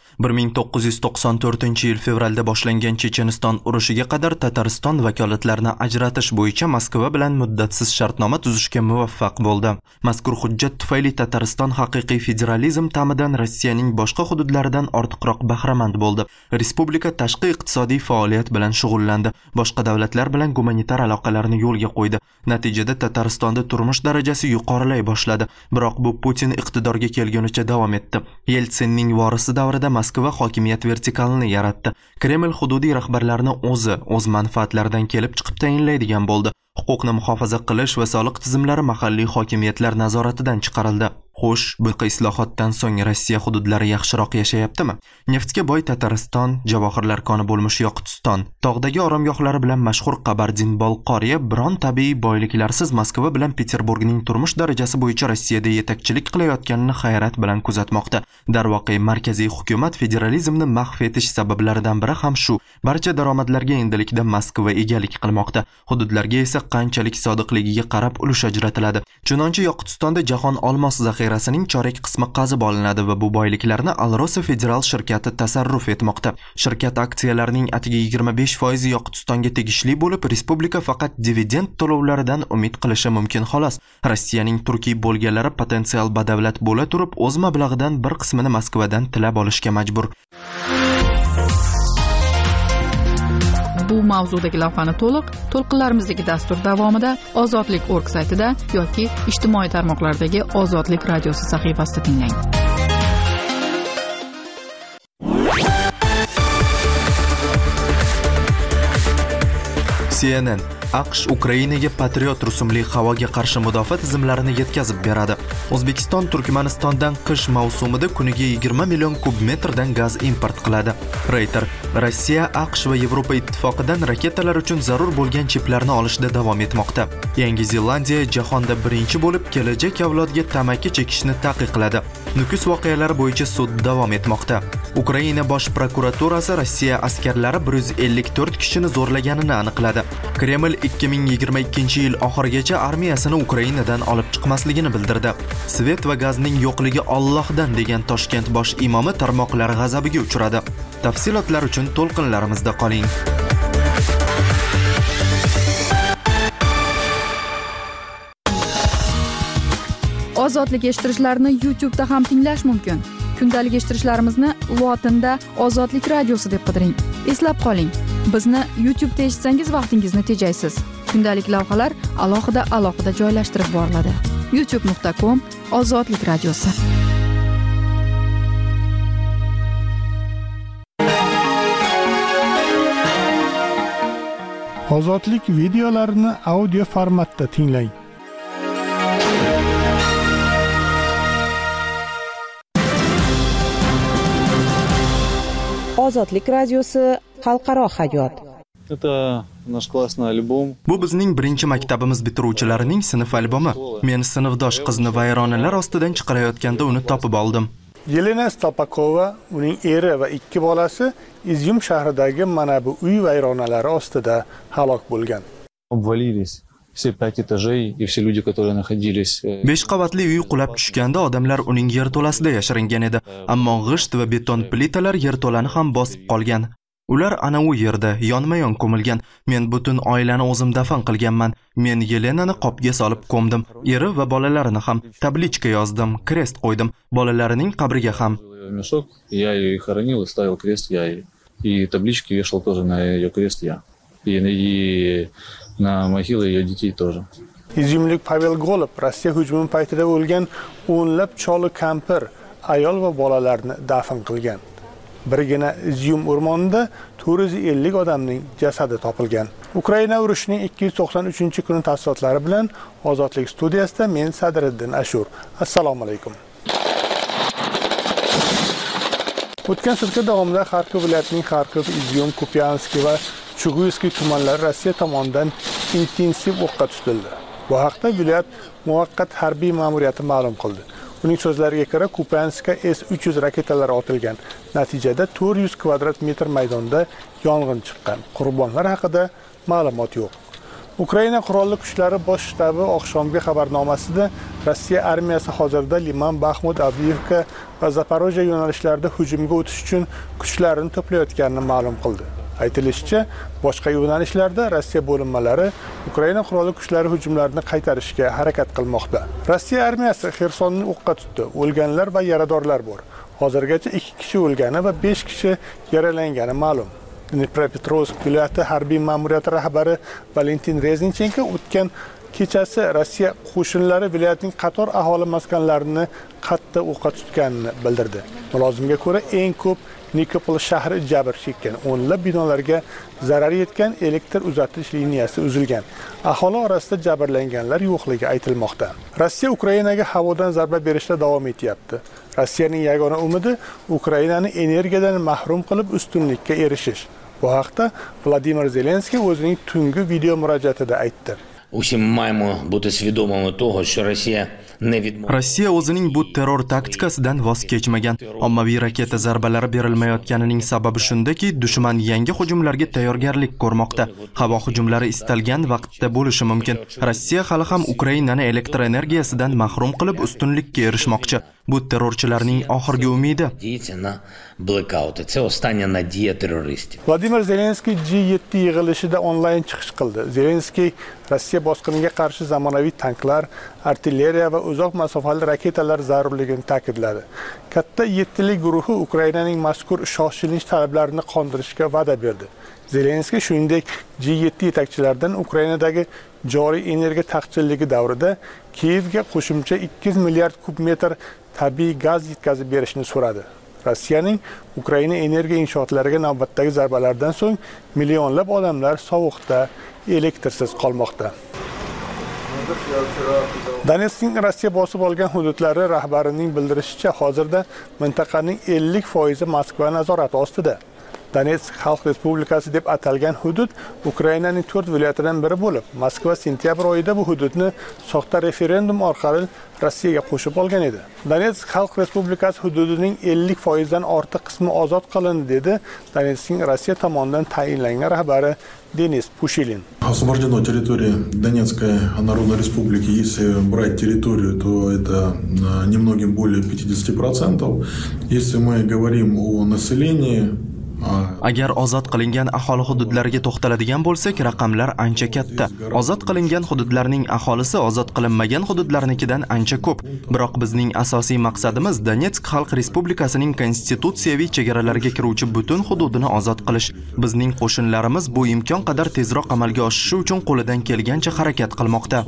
1994-yil fevralda boshlangan Checheniston urushiga qadar Tatariston vakolatlarini ajratish bo'yicha Moskva bilan muddatsiz shartnoma tuzishga muvaffaq bo'ldi. Mazkur hujjat tufayli Tatariston haqiqiy federalizm ta'midan Rossiyaning boshqa hududlaridan ortiqroq bahramand bo'ldi. Respublika tashqi iqtisodiy faoliyat bilan shug'ullandi. Boshqa davlatlar bilan gumanitar aloqalarni yo'lga qo'ydi. Natijada Tataristonda turmush darajasi yuqorilay boshladi. Biroq bu Putin iqtidorga kelgunicha davom etdi. Yeltsinning vorisi davrida Moskva hokimiyat vertikalini yaratdi. Kreml hududiy rahbarlarini o'z manfaatlaridan kelib chiqib tayinlaydigan bo'ldi. Huquqni muhofaza qilish va soliq tizimlari mahalliy hokimiyatlar nazoratidan chiqarildi. Xo'sh, bu islohotdan so'ng Rossiya hududlari yaxshiroq yashayaptimi? Neftga boy Tatariston, javohirlar koni bo'lmish Yoqutiston, tog'dagi oromgohlari bilan mashhur Kabardin-Bolqoriya biron tabiiy boyliklarsiz Moskva bilan Peterburgning turmush darajasi bo'yicha Rossiyada yetakchilik qilayotganini hayrat bilan kuzatmoqda. Darvoqe, markaziy hukumat federalizmni mahv etish sabablaridan biri ham shu. Barcha daromadlarga endilikda Moskva egalik qilmoqda. Hududlarga esa qanchalik sodiqligiga qarab ulush ajratiladi. Chunonchi Yoqutistonda jahon olmos zaxirasining chorak qismi qazib olinadi va bu boyliklarni Alrosa federal shirkati tasarruf etmoqda. Shirkat aksiyalarining atigi 25% Yoqutistonga tegishli bo'lib, respublika faqat dividend to'lovlaridan umid qilishi mumkin xolos. Rossiyaning turkiy bo'lganlari potensial badavlat bo'la turib, o'z mablag'idan bir qismini Moskvadan tilab olishga majbur. Bu mavzudagi lavhani to'lqinlarimizdagi dastur davomida Ozodlik.org saytida yoki ijtimoiy tarmoqlardagi Ozodlik radiosi sahifasida tinglang. CNN AQSh Ukrainaga Patriot rusumli havoga qarshi mudofaa tizimlarini yetkazib beradi. O'zbekiston Turkmanistondan qish mavsumida kuniga 20 million kub metrdan gaz import qiladi. Reuters Rossiya, AQSh va Yevropa ittifoqidan raketalar uchun zarur bo'lgan chiplarni olishda davom etmoqda. Yangi Zelandiya jahonda birinchi bo'lib kelajak avlodga tamaki chekishni taqiqladi. Nukus voqealari bo'yicha sud davom etmoqda. Ukraina bosh prokuraturasi Rossiya askarlari 154 kishini zo'rlaganini aniqladi. Kreml 2022-yil oxirigacha armiyasini Ukrainadan olib chiqmasligini bildirdi. Svet va gazning yo'qligi Allohdan degan Toshkent bosh imomi tarmoqlar g'azabiga uchradi. Tafsilotlar uchun to'lqinlarimizda qoling. Ozodlik eshittirishlarni YouTube'da ham tinglash mumkin. Kundalik eshittirishlarimizni lotinda Ozodlik radiosi deb qidiring. Eslab qoling, bizni YouTube'da eshitsangiz vaqtingizni tejaysiz. Kundalik lavhalar alohida joylashtirib boriladi. youtube.com/Ozodlik radiosi. Ozodlik videolarini audio formatda tinglang. Ozodlik radiosi xalqaro hayot. Это наш классный альбом. Bu bizning birinchi maktabimiz bitiruvchilarining sinf albomi. Men sinfdosh qizni vayronalar ostidan chiqarayotganda uni topib oldim. Yelena Stopakova, uning eri va 2 bolasi Izyum shahridagi mana bu uy vayronalari ostida halok bo'lgan. Обвалились все 5 этажей и все люди, которые находились. 5 qavatli uy qulab tushganda odamlar uning yerto'lasida yashiringan edi, ammo g'isht va beton plitalar yerto'lani ham bosib qolgan. Ular ana u yerda yonma-yon ko'milgan. Men butun oilani o'zim dafn qilganman. Men Yelenani qopga solib ko'mdim. Eri va bolalarini ham tablichka yozdim, krest qo'ydim. Bolalarining qabriga ham. Мешок, я ее хоронил и ставил крест я. И таблички вешал тоже на ее крест я. И на могилы ее детей тоже. Izyumlik Pavel Golub Rossiya hujumi paytida o'lgan o'nlab choli kampir, ayol va bolalarni dafn qilgan. Birgina Izyum o'rmonida 450 odamning jasadi topilgan. Ukraina urushining 293-kuni tafsilotlari bilan Ozodlik studiyasida men Sadriddin Ashur. Assalomu alaykum. O'tgan sutka davomida Xarkov viloyatining Xarkov, Izyum, Kupianskiy va Chuguyskiy tumanlari Rossiya tomonidan intensiv o'qqa tutildi. Bu haqda viloyat muvaqqat harbiy ma'muriyati ma'lum qildi. Uning so'zlariga ko'ra, Kupianskga S-300 raketalari otilgan. Natijada 400 kvadrat metr maydonda yong'in chiqqan. Qurbonlar haqida ma'lumot yo'q. Ukraina qurolli kuchlari bosh shtabi oqshomgi xabarnomasida Rossiya armiyasi hozirda Liman, Baxmut, Avdiivka va Zaporojye yo'nalishlarida hujumga o'tish uchun kuchlarini to'playotganini ma'lum qildi. Aytilishicha, boshqa yo'nalishlarda Rossiya bo'linmalari Ukraina qurolli kuchlari hujumlarini qaytarishga harakat qilmoqda. Rossiya armiyasi Xersonni o'qqa tutdi. O'lganlar va yaradorlar bor. Hozirgacha 2 kishi o'lgani va 5 kishi yaralangani ma'lum. Dnepropetrovsk viloyati harbiy ma'muriyati rahbari Valentin Reznichenko o'tgan kechasi Rossiya qo'shinlari viloyatning qator aholi maskanlarini qattiq o'qqa tutganini bildirdi. Mulozimga ko'ra, eng ko'p Nikopol shahri jabr chekkan. O'nlab binolarga zarar yetgan, elektr uzatish liniyasi uzilgan. Aholi orasida jabrlanganlar yo'qligi aytilmoqda. Rossiya Ukrainaga havodan zarba berishda davom etyapti. Rossiyaning yagona umidi Ukrainani energiyadan mahrum qilib ustunlikka erishish. Bu haqda Vladimir Zelenskiy o'zining tungi video murojaatida aytdi. Усі маємо бути свідомими того, що Росія не відмовляє. Rossiya o'zining bu terror taktikasidan voz kechmagan. Ommaviy raketa zarbalari berilmayotganining sababi shundaki, dushman yangi hujumlarga tayyorgarlik ko'rmoqda. Havo hujumlari istalgan vaqtda bo'lishi mumkin. Rossiya hali ham Ukrainani elektr energiyasidan mahrum qilib ustunlikka erishmoqchi. Bu terrorchilarning oxirgi umidi. Це остання надія терористів. Vladimir Zelenskiy G7 yig'ilishida onlayn chiqish qildi. Zelenskiy Rossiya bosqiniga qarshi zamonaviy tanklar, artilleriya va uzoq masofali raketalar zarurligini ta'kidladi. Katta 7lik guruhi Ukrainaning mazkur shoshilinch talablarini qondirishga va'da berdi. Zelenskiy shuningdek G7 yetakchilaridan Ukrainadagi joriy energiya taqchilligi davrida Kiyevga qo'shimcha 200 milliard kub metr tabiiy gaz yetkazib berishni so'radi. Rossiyaning Ukraina energiya inshootlariga navbatdagi zarbalardan so'ng millionlab odamlar sovuqda, elektrsiz qolmoqda. Donetskning Rossiya bosib olgan hududlari rahbarining bildirishicha, hozirda mintaqaning 50% Moskva nazorati ostida. Donetsk Xalq Respublikasi deb atalgan hudud Ukrainaning 4 viloyatidan biri bo'lib, Moskva sentyabr oyida bu hududni soxta referendum orqali Rossiyaga qo'shib olgan edi. Donetsk Xalq Respublikasi hududining 50% dan ortiq qismi ozod qilindi, dedi Donetskning Rossiya tomonidan tayinlangan rahbari Denis Pushilin. Освобождена территория Донецкой Народной Республики, если брать территорию, то это немногим более 50%. Если мы говорим о населении, Agar ozod qilingan aholi hududlariga to'xtaladigan bo'lsak, raqamlar ancha katta. Ozod qilingan hududlarning aholisi ozod qilinmagan hududlarnikidan ancha ko'p. Biroq bizning asosiy maqsadimiz Donetsk Xalq Respublikasining konstitutsiyaviy chegaralariga kiruvchi butun hududini ozod qilish. Bizning qo'shinlarimiz bu imkon qadar tezroq amalga oshishi uchun qo'lidan kelgancha harakat qilmoqda.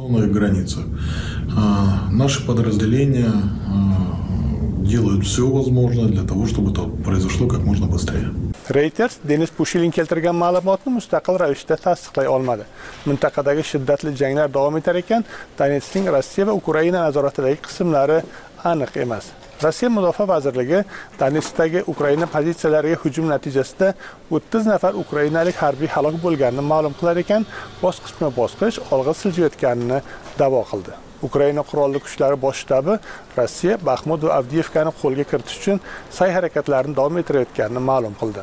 Наши подразделения делают все возможное для того, чтобы это произошло как можно быстрее. Reuters Denis Pushilin keltirgan ma'lumotni mustaqil ravishda tasdiqlay olmadi. Mintaqadagi shiddatli janglar davom etar ekan, Donetskning Rossiya va Ukraina nazoratidagi qismlari aniq emas. Rossiya Mudofaa vazirligi Donetskdagi Ukraina pozitsiyalariga hujum natijasida 30 nafar ukrainalik harbiy halok bo'lganini ma'lum qilar ekan, bosqichma-bosqich olg'a siljayotganini da'vo qildi. Ukraina qurolli kuchlari bosh shtabi Rossiya Baxmut va Avdiyevkani qo'lga kiritish uchun sa'y harakatlarini davom ettirayotganini ma'lum qildi.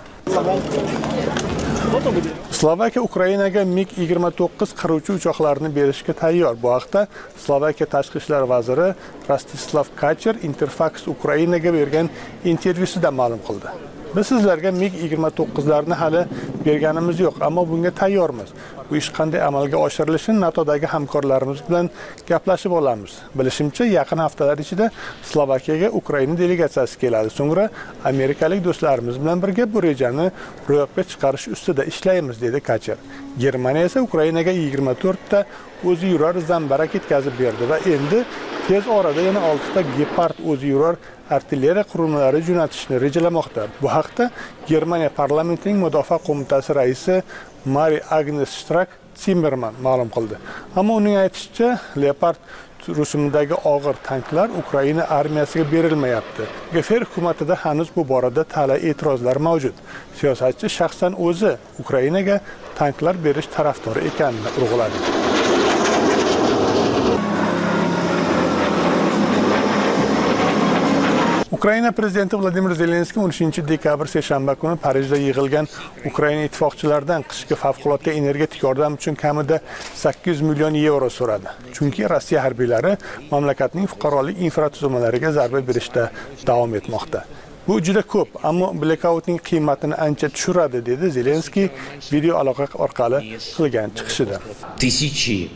Slovakiya Ukrainaga MiG-29 qiruvchi uchoqlarini berishga tayyor. Bu haqda Slovakiya tashqi ishlar vaziri Rostislav Kacher Interfax Ukrainaga bergan intervyusida ma'lum qildi. Biz sizlarga MiG-29larni hali berganimiz yo'q, ammo bunga tayyormiz. Bu ish qanday amalga oshirilishini NATOdagi hamkorlarimiz bilan gaplashib olamiz. Bilishimcha, yaqin haftalar ichida Slovakiyaga Ukraina delegatsiyasi keladi. So'ngra amerikalik do'stlarimiz bilan birga bu rejani ro'yobga chiqarish ustida ishlaymiz, dedi Kacher. Germaniya esa Ukrainaga 24 ta o'zi yurar zambarak yetkazib berdi va endi tez orada yana 6 ta Gepard o'zi yurar artilleriya qurilmalari jo'natishni rejalamoqda. Bu haqda Germaniya parlamentining mudofaa qo'mitasi raisi Mari Agnes Strack-Zimmermann ma'lum qildi. Ammo uning aytishicha, Leopard rusumidagi og'ir tanklar Ukraina armiyasiga berilmayapti. Gefer hukumatida hanuz bu borada talay e'tirozlar mavjud. Siyosatchi shaxsan o'zi Ukrainaga tanklar berish tarafdori ekanini urg'uladi. Ukraina prezidenti Vladimir Zelenskiy 13-dekabr seshanba kuni Parijda yig'ilgan Ukraina ittifoqchilaridan qishki favqulodda energetik yordam uchun kamida 800 million yevro so'radi. Chunki Rossiya harbiylari mamlakatning fuqarolik infratuzilmalariga zarba berishda davom etmoqda. Bu juda ko'p, ammo blackoutning qiymatini ancha tushiradi, dedi Zelenskiy video aloqa orqali qilgan chiqishida.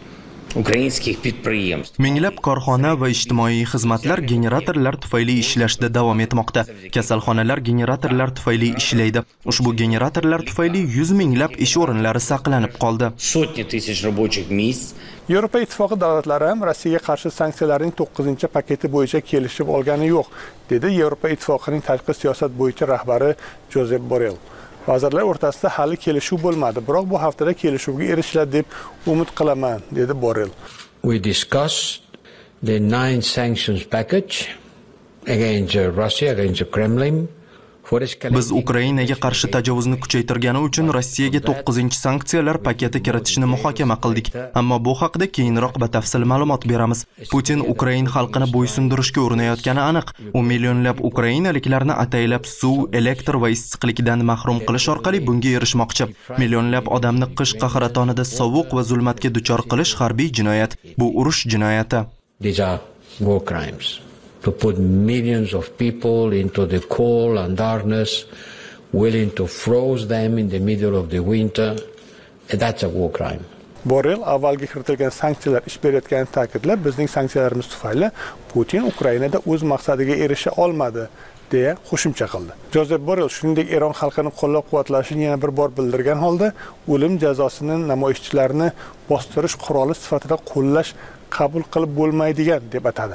украинских предприятий. Minglab korxona va ijtimoiy xizmatlar generatorlar tufayli ishlashda davom etmoqda. Kasalxonalar generatorlar tufayli ishlaydi. Ushbu generatorlar tufayli 100 minglab ish o'rinlari saqlanib qoldi. Сотни тысяч рабочих мест. Yevropa Ittifoqi davlatlari ham Rossiyaga qarshi sanksiyalarning 9-paketi bo'yicha kelishib olgani yo'q, dedi Yevropa Ittifoqining tashqi siyosat bo'yicha rahbari Josep Borrell. Vazirlar o'rtasida hali kelishuv bo'lmadi, biroq bu haftada kelishuvga erishiladi deb umid qilaman, dedi Borrell. We discussed the 9 sanctions package against Russia, against the Kremlin. Biz Ukrainaga qarshi tajovuzni kuchaytirgani uchun Rossiyaga 9-sanksiyalar paketi kiritishni muhokama qildik. Ammo bu haqida keyinroq batafsil ma'lumot beramiz. Putin Ukraina xalqini bo'ysundirishga urinayotgani aniq. U millionlab ukrainaliklarni ataylab suv, elektr va issiqlikdan mahrum qilish orqali bunga erishmoqchi. Millionlab odamni qish qahratonida sovuq va zulmatga duchor qilish harbiy jinoyat. Bu urush jinoyati. These are war crimes. To put millions of people into the cold and darkness, willing to freeze them in the middle of the winter, that's a war crime. Borrell avvalgi kiritilgan sanksiyalar ish berayotganini ta'kidlab, bizning sanksiyalarimiz tufayli Putin Ukrainada o'z maqsadiga erisha olmadi, deya qo'shimcha qildi. Josep Borrell shuningdek Eron xalqini qo'llab-quvvatlashini yana bir bor bildirgan holda, o'lim jazosini namoyishchilarni bostirish quroli sifatida qo'llash qabul qilib bo'lmaydigan deb atadi.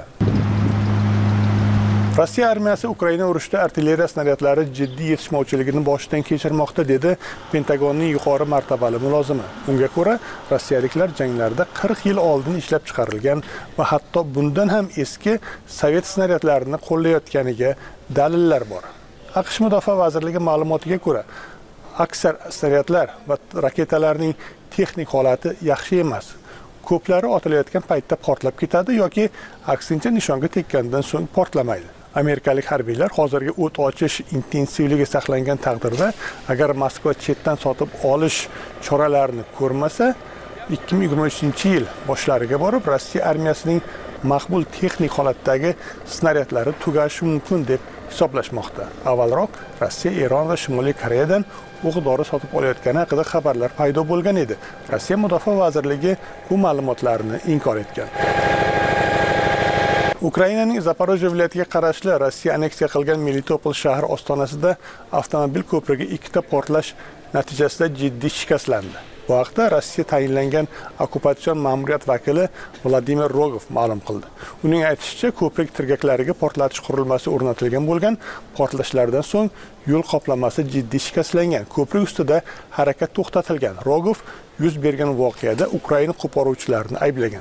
Rossiya armiyasi Ukraina urushida artilleriya snaryadlari jiddiy yetishmovchiligini boshidan kechirmoqda, dedi Pentagonning yuqori martabali mulozimi. Unga ko'ra, rossiyaliklar janglarda 40 yil oldin ishlab chiqarilgan va hatto bundan ham eski sovet snaryadlarini qo'llayotganiga dalillar bor. AQSh Mudofaa vazirligi ma'lumotiga ko'ra, aksar snaryadlar va raketalarning texnik holati yaxshi emas. Ko'plari otilayotgan paytda portlab ketadi yoki aksincha nishonga tekkandan so'ng portlamaydi. Amerikalik harbiylar hozirgi o't ochish intensivligi saqlangan taqdirda, agar Moskva chetdan sotib olish choralarini ko'rmasa, 2023-yil boshlariga borib Rossiya armiyasining maqbul texnik holatdagi snaryadlari tugashi mumkin deb hisoblashmoqda. Avvalroq Rossiya Eron va Shimoliy Koreyadan o'q-dori sotib olayotgani haqida xabarlar paydo bo'lgan edi. Rossiya Mudofaa vazirligi bu ma'lumotlarni inkor etgan. Ukrainaning Zaporojye viloyatiga qarashli Rossiya aneksiya qilgan Melitopol shahri ostonasida avtomobil ko'prigi 2 ta portlash natijasida jiddiy shikastlandi. Bu haqda Rossiya tayinlangan okkupatsion ma'muriyat vakili Vladimir Rogov ma'lum qildi. Uning aytishicha, ko'prik tirgaklariga portlatish qurilmasi o'rnatilgan bo'lgan. Portlashlardan so'ng yo'l qoplamasi jiddiy shikastlangan. Ko'prik ustida harakat to'xtatilgan. Rogov yuz bergan voqeada Ukraina qo'poruvchilarini ayblagan.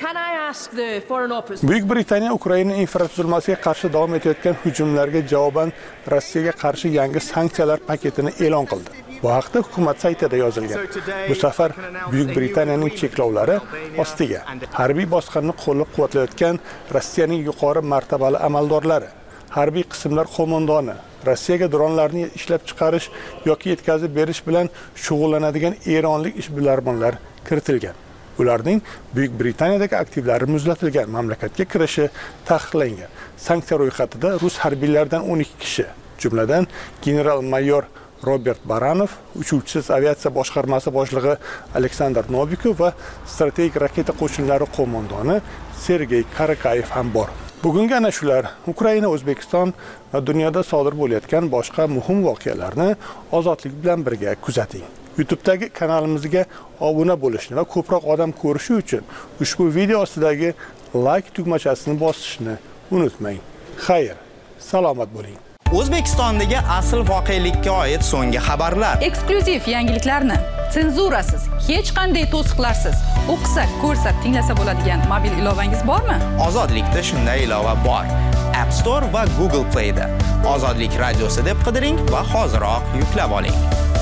Buyuk Britaniya Ukraina infratuzilmasiga qarshi davom etayotgan hujumlarga javoban Rossiyaga qarshi yangi sanksiyalar paketini e'lon qildi. Bu haqda hukumat saytida yozilgan. Bu safar Buyuk Britaniyaning cheklovlari ostiga harbiy bosqinni qo'llab-quvvatlayotgan Rossiyaning yuqori martabali amaldorlari, harbiy qismlar qo'mondoni, Rossiyaga dronlarni ishlab chiqarish yoki yetkazib berish bilan shug'ullanadigan eronlik ishbilarmonlar kiritilgan. Ularning Buyuk Britaniyadagi aktivlari muzlatilgan, mamlakatga kirishi taqiqlangan. Sanksiya ro'yxatida rus harbiylaridan 12 kishi, jumladan general-mayor Robert Baranov, uchuvchisiz aviatsiya boshqarmasi boshlig'i Aleksandr Novikov va strategik raketa qo'shinlari qo'mondoni Sergey Karakayev ham bor. Bugungi ana shular Ukraina, O'zbekiston va dunyoda sodir bo'layotgan boshqa muhim voqealarni ozodlik bilan birga kuzating. YouTube'dagi kanalimizga obuna bo'lishni va ko'proq odam ko'rishi uchun ushbu video ostidagi like tugmachasini bosishni unutmang. Xayr, salomat bo'ling. O'zbekistondagi asl voqelikka oid so'nggi xabarlar, eksklyuziv yangiliklarni senzurasiz, hech qanday to'siqlarsiz o'qisak, ko'rsak, tinglasa bo'ladigan mobil ilovangiz bormi? Ozodlikda shunday ilova bor. App Store va Google Play da Ozodlik radiosi deb qidiring va hoziroq yuklab oling.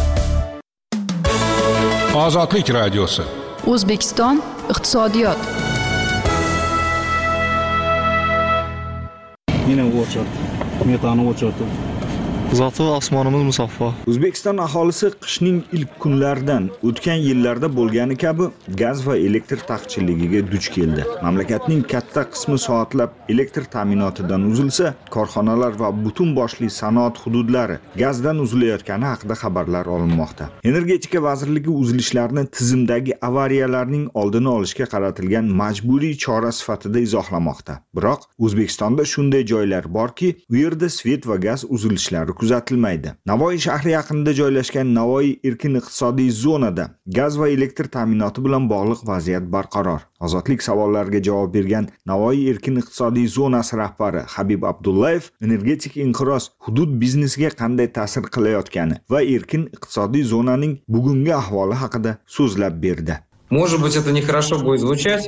Ozodlik radiosi. O'zbekiston iqtisodiyot. Yine o'chirdi. Metani o'chirdi. Zoti osmonimiz musaffo. O'zbekiston aholisi qishning ilk kunlaridan o'tgan yillarda bo'lgani kabi gaz va elektr taqchilligiga duch keldi. Mamlakatning katta qismi soatlab elektr ta'minotidan uzilsa, korxonalar va butun boshli sanoat hududlari gazdan uzilayotgani haqida xabarlar olinmoqda. Energetika vazirligi uzilishlarni tizimdagi avariyalarning oldini olishga qaratilgan majburiy chora sifatida izohlamoqda. Biroq O'zbekistonda shunday joylar borki, u yerda svet va gaz uzilishlari kuzatilmaydi. Navoiy shahri yaqinida joylashgan Navoiy erkin iqtisodiy zonada gaz va elektr ta'minoti bilan bog'liq vaziyat barqaror. Ozodlik savollariga javob bergan Navoiy erkin iqtisodiy zonasi rahbari Habib Abdullayev energetik inqiroz hudud biznesiga qanday ta'sir qilayotgani va erkin iqtisodiy zonaning bugungi ahvoli haqida so'zlab berdi. Может быть, это нехорошо будет звучать,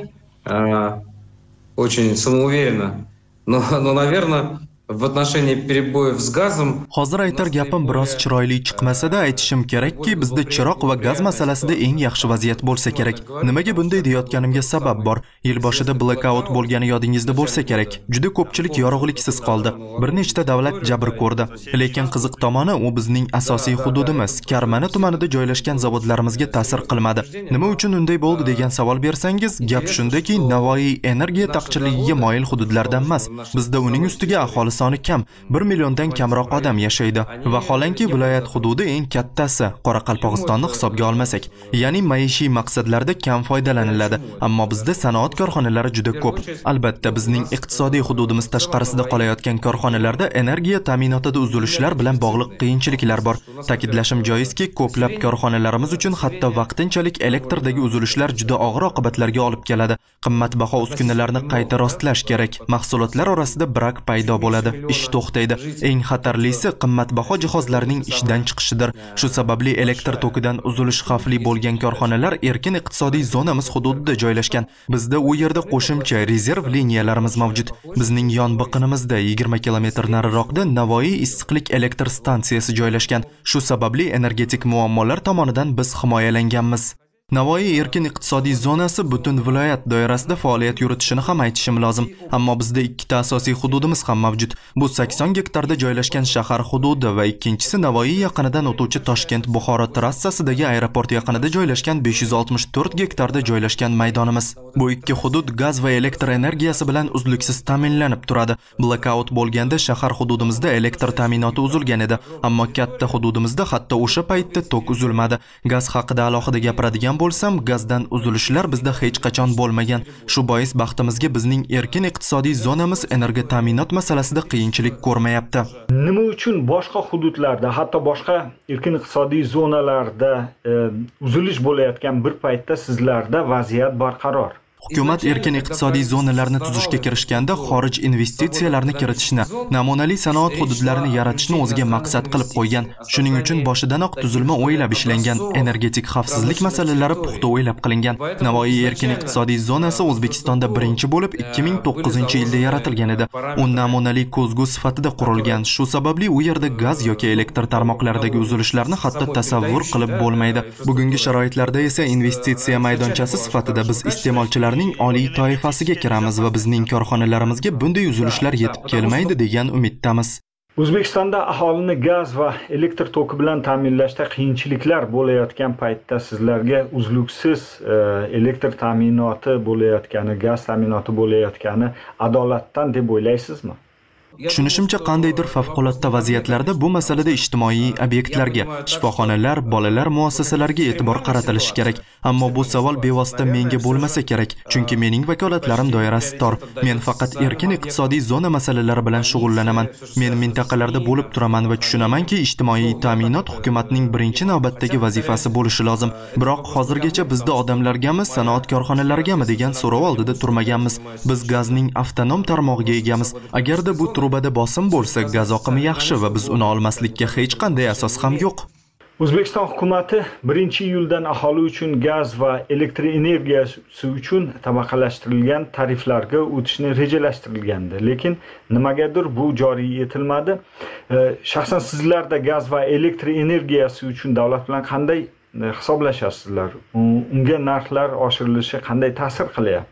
очень самоуверенно, но, наверное, в отношении перебоев с газом. Hozir aytar gapim biroz chiroyli chiqmasa-da aytishim kerakki, bizda chiroq va gaz masalasida eng yaxshi vaziyat bo'lsa kerak. Nimaga bunday deyotganimga sabab bor. Yil boshida blackout bo'lgani yodingizda bo'lsa kerak. Juda ko'pchilik yorug'liksiz qoldi. Bir nechta davlat jabr ko'rdi. Lekin qiziq tomoni u bizning asosiy hududimiz, Karmana tumanida joylashgan zavodlarimizga ta'sir qilmadi. Nima uchun unday bo'ldi degan savol bersangiz, gap shundaki, Navoiy energiya taqchilligiga moyil hududlardan emas. Bizda uning ustiga aholi soni kam, 1 milliondan kamroq odam yashaydi. Vaholanki viloyat hududi eng kattasi, Qoraqalpog'istonni hisobga olmasak, ya'ni maishiy maqsadlarda kam foydalaniladi, ammo bizda sanoat korxonalari juda ko'p. Albatta, bizning iqtisodiy hududimiz tashqarisida qolayotgan korxonalarda energiya ta'minotida uzilishlar bilan bog'liq qiyinchiliklar bor. Ta'kidlashim joizki, ko'plab korxonalarimiz uchun hatto vaqtinchalik elektrdagi uzilishlar juda og'ir oqibatlarga olib keladi. Qimmatbaho uskunalarni qayta rostlash kerak. Mahsulotlar orasida brak paydo bo'ladi. Ish to'xtaydi. Eng xatarlisi qimmatbaho jihozlarning ishdan chiqishidir. Shu sababli elektr tokidan uzilish xavfli bo'lgan korxonalar erkin iqtisodiy zonamiz hududida joylashgan. Bizda u yerda qo'shimcha rezerv liniyalarimiz mavjud. Bizning yon biqinimizda 20 kilometr nariroqda Navoiy issiqlik elektr stansiyasi joylashgan. Shu sababli energetik muammolar tomonidan biz himoyalanganmiz. Navoiy erkin iqtisodiy zonasi butun viloyat doirasida faoliyat yuritishini ham aytishim lozim. Ammo bizda ikkita asosiy hududimiz ham mavjud. Bu 80 gektarda joylashgan shahar hududi va ikkinchisi Navoiy yaqinidan o'tuvchi Toshkent-Buxoro trassasidagi aeroport yaqinida joylashgan 564 gektarda joylashgan maydonimiz. Bu ikki hudud gaz va elektr energiyasi bilan uzluksiz ta'minlanib turadi. Blackout bo'lganda shahar hududimizda elektr ta'minoti uzilgan edi, ammo katta hududimizda hatto o'sha paytda tok uzilmadi. Gaz haqida alohida gapiradigan bo'lsam, gazdan uzilishlar bizda hech qachon bo'lmagan. Shu bois baxtimizga bizning erkin iqtisodiy zonamiz energiya ta'minot masalasida qiyinchilik ko'rmayapti. Nima uchun boshqa hududlarda, hatto boshqa erkin iqtisodiy zonalarda uzilish bo'layotgan bir paytda sizlarda vaziyat barqaror? Hukumat erkin iqtisodiy zonalarni tuzishga kirishganda xorij investitsiyalarni kiritishni, namunali sanoat hududlarini yaratishni o'ziga maqsad qilib qo'ygan. Shuning uchun boshidanoq tuzilma o'ylab ishlangan, energetik xavfsizlik masalalari puxta o'ylab qilingan. Navoiy erkin iqtisodiy zonasi O'zbekistonda birinchi bo'lib 2009-yilda yaratilgan edi. U namunali ko'zgu sifatida qurilgan. Shu sababli u yerda gaz yoki elektr tarmoqlaridagi uzilishlarni hatto tasavvur qilib bo'lmaydi. Bugungi sharoitlarda esa investitsiya maydonchasi sifatida biz iste'molchilar oliy toifasiga kiramiz va bizning korxonalarimizga bunday uzilishlar yetib kelmaydi degan umiddamiz. O'zbekistonda aholini gaz va elektr toki bilan ta'minlashda qiyinchiliklar bo'layotgan paytda sizlarga uzluksiz elektr ta'minoti bo'layotgani, gaz ta'minoti bo'layotgani adolatdan deb o'ylaysizmi? Tushunishimcha, qandaydir favqulodda vaziyatlarda bu masalada ijtimoiy obyektlarga, shifoxonalar, bolalar muassasalariga e'tibor qaratilishi kerak. Ammo bu savol bevosita menga bo'lmasa kerak, chunki mening vakolatlarim doirasi tor. Men faqat erkin iqtisodiy zona masalalari bilan shug'ullanaman. Men mintaqalarda bo'lib turaman va tushunamanki, ijtimoiy ta'minot hukumatning birinchi navbatdagi vazifasi bo'lishi lozim. Biroq hozirgacha bizda odamlargami, sanoat korxonalarigami degan so'rov oldida turmaganmiz. Biz gazning avtonom tarmog'iga egamiz. Agarda bu trubada bosim bo'lsa, gaz oqimi yaxshi va biz uni olmaslikka hech qanday asos ham yo'q. O'zbekiston hukumatı 1-iyuldan aholi uchun gaz va elektr energiyasi uchun tabaqalashtirilgan tariflarga o'tishni rejalashtirilgandi. Lekin nimagadir bu joriy etilmadi. Shaxsan sizlarda gaz va elektr energiyasi uchun davlat bilan qanday hisoblashasizlar? Unga narxlar oshirilishi qanday ta'sir qilyapti?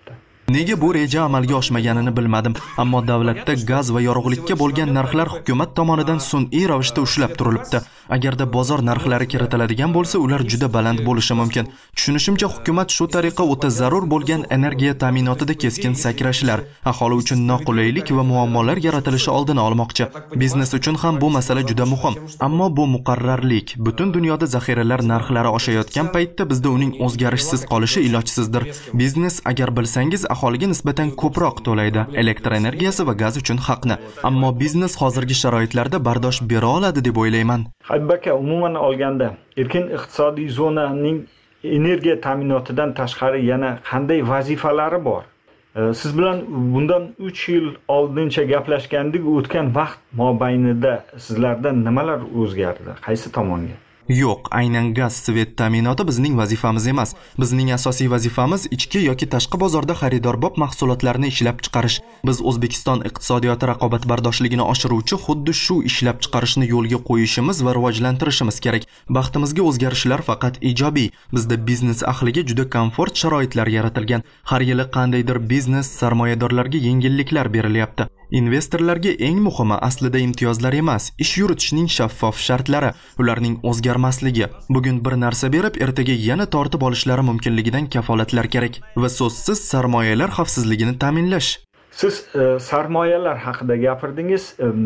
Nega bu reja amalga oshmaganini bilmadim, ammo davlatda gaz va yorug'likka bo'lgan narxlar hukumat tomonidan sun'iy ravishda ushlab turilibdi. Agarda bozor narxlari kiritiladigan bo'lsa, ular juda baland bo'lishi mumkin. Tushunishimcha, hukumat shu tariqa o'ta zarur bo'lgan energiya ta'minotida keskin sakrashlar, aholi uchun noqulaylik va muammolar yaratilishi oldini olmoqchi. Biznes uchun ham bu masala juda muhim, ammo bu muqarrarlik. Butun dunyoda zaxiralar narxlari oshayotgan paytda bizda uning o'zgarishsiz qolishi ilojsizdir. Biznes, agar bilsangiz, aholiga nisbatan ko'proq to'laydi, elektr energiyasi va gaz uchun haqni. Ammo biznes hozirgi sharoitlarda bardosh bera oladi deb o'ylayman. Habib aka, umuman olganda, erkin iqtisodiy zonaning energiya ta'minotidan tashqari yana qanday vazifalari bor? Siz bilan bundan 3 yil oldincha gaplashgandik, o'tgan vaqt mobaynida sizlarda nimalar o'zgardi? Qaysi tomonga? Yo'q, aynan gaz svet ta'minoti bizning vazifamiz emas. Bizning asosiy vazifamiz ichki yoki tashqi bozorda xaridorbob mahsulotlarni ishlab chiqarish. Biz O'zbekiston iqtisodiyoti raqobatbardoshligini oshiruvchi xuddi shu ishlab chiqarishni yo'lga qo'yishimiz va rivojlantirishimiz kerak. Baxtimizga o'zgarishlar faqat ijobiy. Bizda biznes ahliga juda komfort sharoitlar yaratilgan. Har yili qandaydir biznes sarmoyadorlarga yengilliklar berilyapti. Investorlarga eng muhimi aslida imtiyozlar emas, ish yuritishning shaffof shartlari, ularning o'zgarmasligi. Bugun bir narsa berib, ertaga yana tortib olishlari mumkinligidan kafolatlar kerak va so'zsiz sarmoyalar xavfsizligini ta'minlash. Siz sarmoyalar haqida gapirdingiz.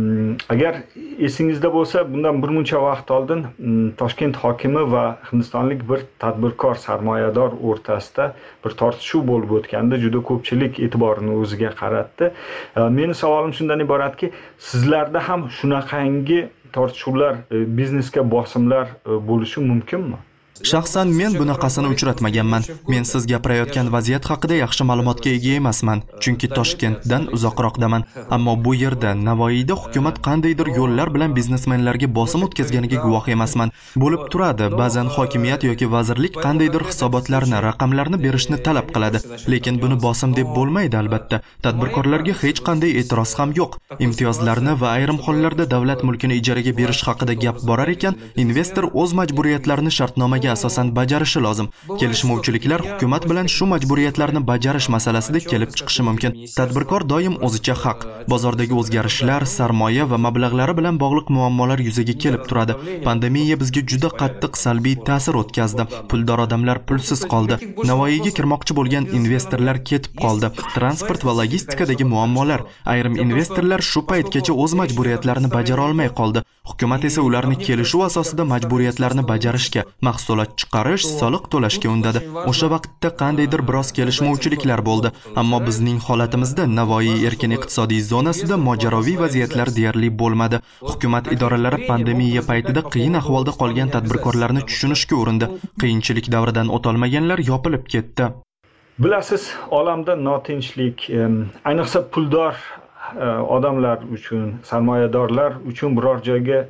Agar esingizda bo'lsa, bundan bir muncha vaqt oldin Toshkent hokimi va hindistonlik bir tadbirkor sarmoyador o'rtasida bir tortishuv bo'lib o'tganda juda ko'pchilik e'tiborini o'ziga qaratdi. Meni savolim shundan iboratki, sizlarda ham shunaqangi tortishuvlar, biznesga bosimlar bo'lishi mumkinmi? Shaxsan men bunaqasini uchratmaganman. Men siz gapirayotgan vaziyat haqida yaxshi ma'lumotga ega emasman, chunki Toshkentdan uzoqroqdaman. Ammo bu yerda Navoiyda hukumat qandaydir yo'llar bilan biznesmenlarga bosim o'tkazganiga guvoh emasman. Bo'lib turadi, ba'zan hokimiyat yoki vazirlik qandaydir hisobotlarni, raqamlarni berishni talab qiladi, lekin buni bosim deb bo'lmaydi albatta. Tadbirkorlarga hech qanday e'tiroz ham yo'q. Imtiyozlarni va ayrim hollarda davlat mulkini ijaraga berish haqida gap borar ekan, investor o'z majburiyatlarini shartnomaga asosan bajarishi lozim. Kelishmovchiliklar hukumat bilan shu majburiyatlarni bajarish masalasida kelib chiqishi mumkin. Tadbirkor doim o'zicha haq. Bozordagi o'zgarishlar, sarmoya va mablag'lari bilan bog'liq muammolar yuzaga kelib turadi. Pandemiya bizga juda qattiq salbiy ta'sir o'tkazdi. Puldor odamlar pulsiz qoldi. Navoiyga kirmoqchi bo'lgan investorlar ketib qoldi. Transport va logistikadagi muammolar. Ayrim investorlar shu paytgacha o'z majburiyatlarini bajara olmay qoldi. Hukumat esa ularni kelishuv asosida majburiyatlarni bajarishga, mahsulot chiqarish, soliq to'lashga undadi. O'sha vaqtda qandaydir biroz kelishmovchiliklar bo'ldi, ammo bizning holatimizda Navoiy erkin iqtisodiy zonasida mojaroviy vaziyatlar deyarli bo'lmadi. Hukumat idoralari pandemiya paytida qiyin ahvolda qolgan tadbirkorlarni tushunishga urindi. Qiyinchilik davridan o'tolmaganlar yopilib ketdi. Bilasiz, olamda notinchlik, ayniqsa puldor odamlar uchun, sarmoyadorlar uchun biror joyga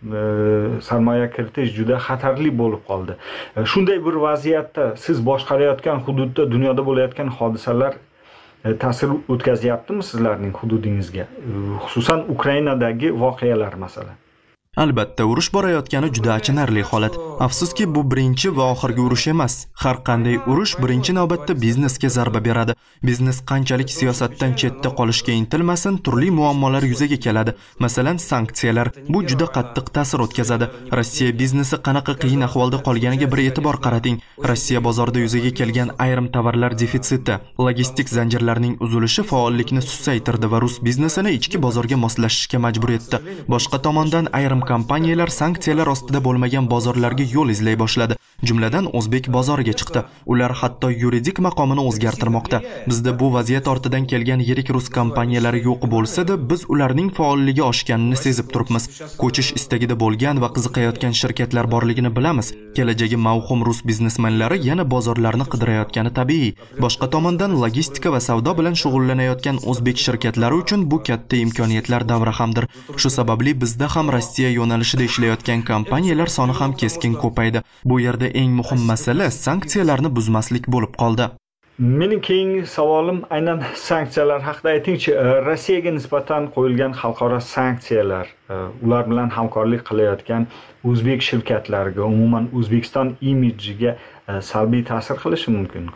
sarmoya kiritish juda xatarli bo'lib qoldi. Shunday bir vaziyatda siz boshqarayotgan hududda dunyoda bo'layotgan hodisalar ta'sir o'tkazyaptimi sizlarning hududingizga? Xususan Ukrainadagi voqealar masalan. Albatta, urush borayotgani juda achinarli holat. Afsuski, bu birinchi va oxirgi urush emas. Har qanday urush birinchi navbatda biznesga zarba beradi. Biznes qanchalik siyosatdan chetda qolishga intilmasin, turli muammolar yuzaga keladi. Masalan, sanksiyalar. Bu juda qattiq ta'sir o'tkazadi. Rossiya biznesi qanaqa qiyin ahvolda qolganiga bir e'tibor qarating. Rossiya bozorida yuzaga kelgan ayrim tovarlar defitsiti, logistik zanjirlarning uzilishi faollikni susaytirdi va rus biznesini ichki bozorga moslashishga majbur etdi. Boshqa tomondan ayrim kompaniyalar sanksiyalar ostida bo'lmagan bozorlarga yo'l izlay boshladi. Jumladan o'zbek bozoriga chiqdi. Ular hatto yuridik maqomini o'zgartirmoqda. Bizda bu vaziyat ortidan kelgan yirik rus kompaniyalari yo'q bo'lsa-da, biz ularning faolligi oshganini sezib turibmiz. Ko'chish istagida bo'lgan va qiziqayotgan shirkatlar borligini bilamiz. Kelajagi mavhum rus biznesmenlari yana bozorlarni qidirayotgani tabiiy. Boshqa tomondan logistika va savdo bilan shug'ullanayotgan o'zbek shirkatlari uchun bu katta imkoniyatlar davri hamdir. Shu sababli bizda ham Rossiya yo'nalishida ishlayotgan kompaniyalar soni ham keskin ko'paydi. Bu yerda eng muhim masala sanksiyalarni buzmaslik bo'lib qoldi. Mening keyingi savolim aynan sanksiyalar haqida. Aytingchi, Rossiyaga nisbatan qo'yilgan xalqaro sanksiyalar, ular bilan hamkorlik qilayotgan o'zbek shirkatlarga, umuman O'zbekiston imidjiga salbiy ta'sir qilishi mumkin-ku?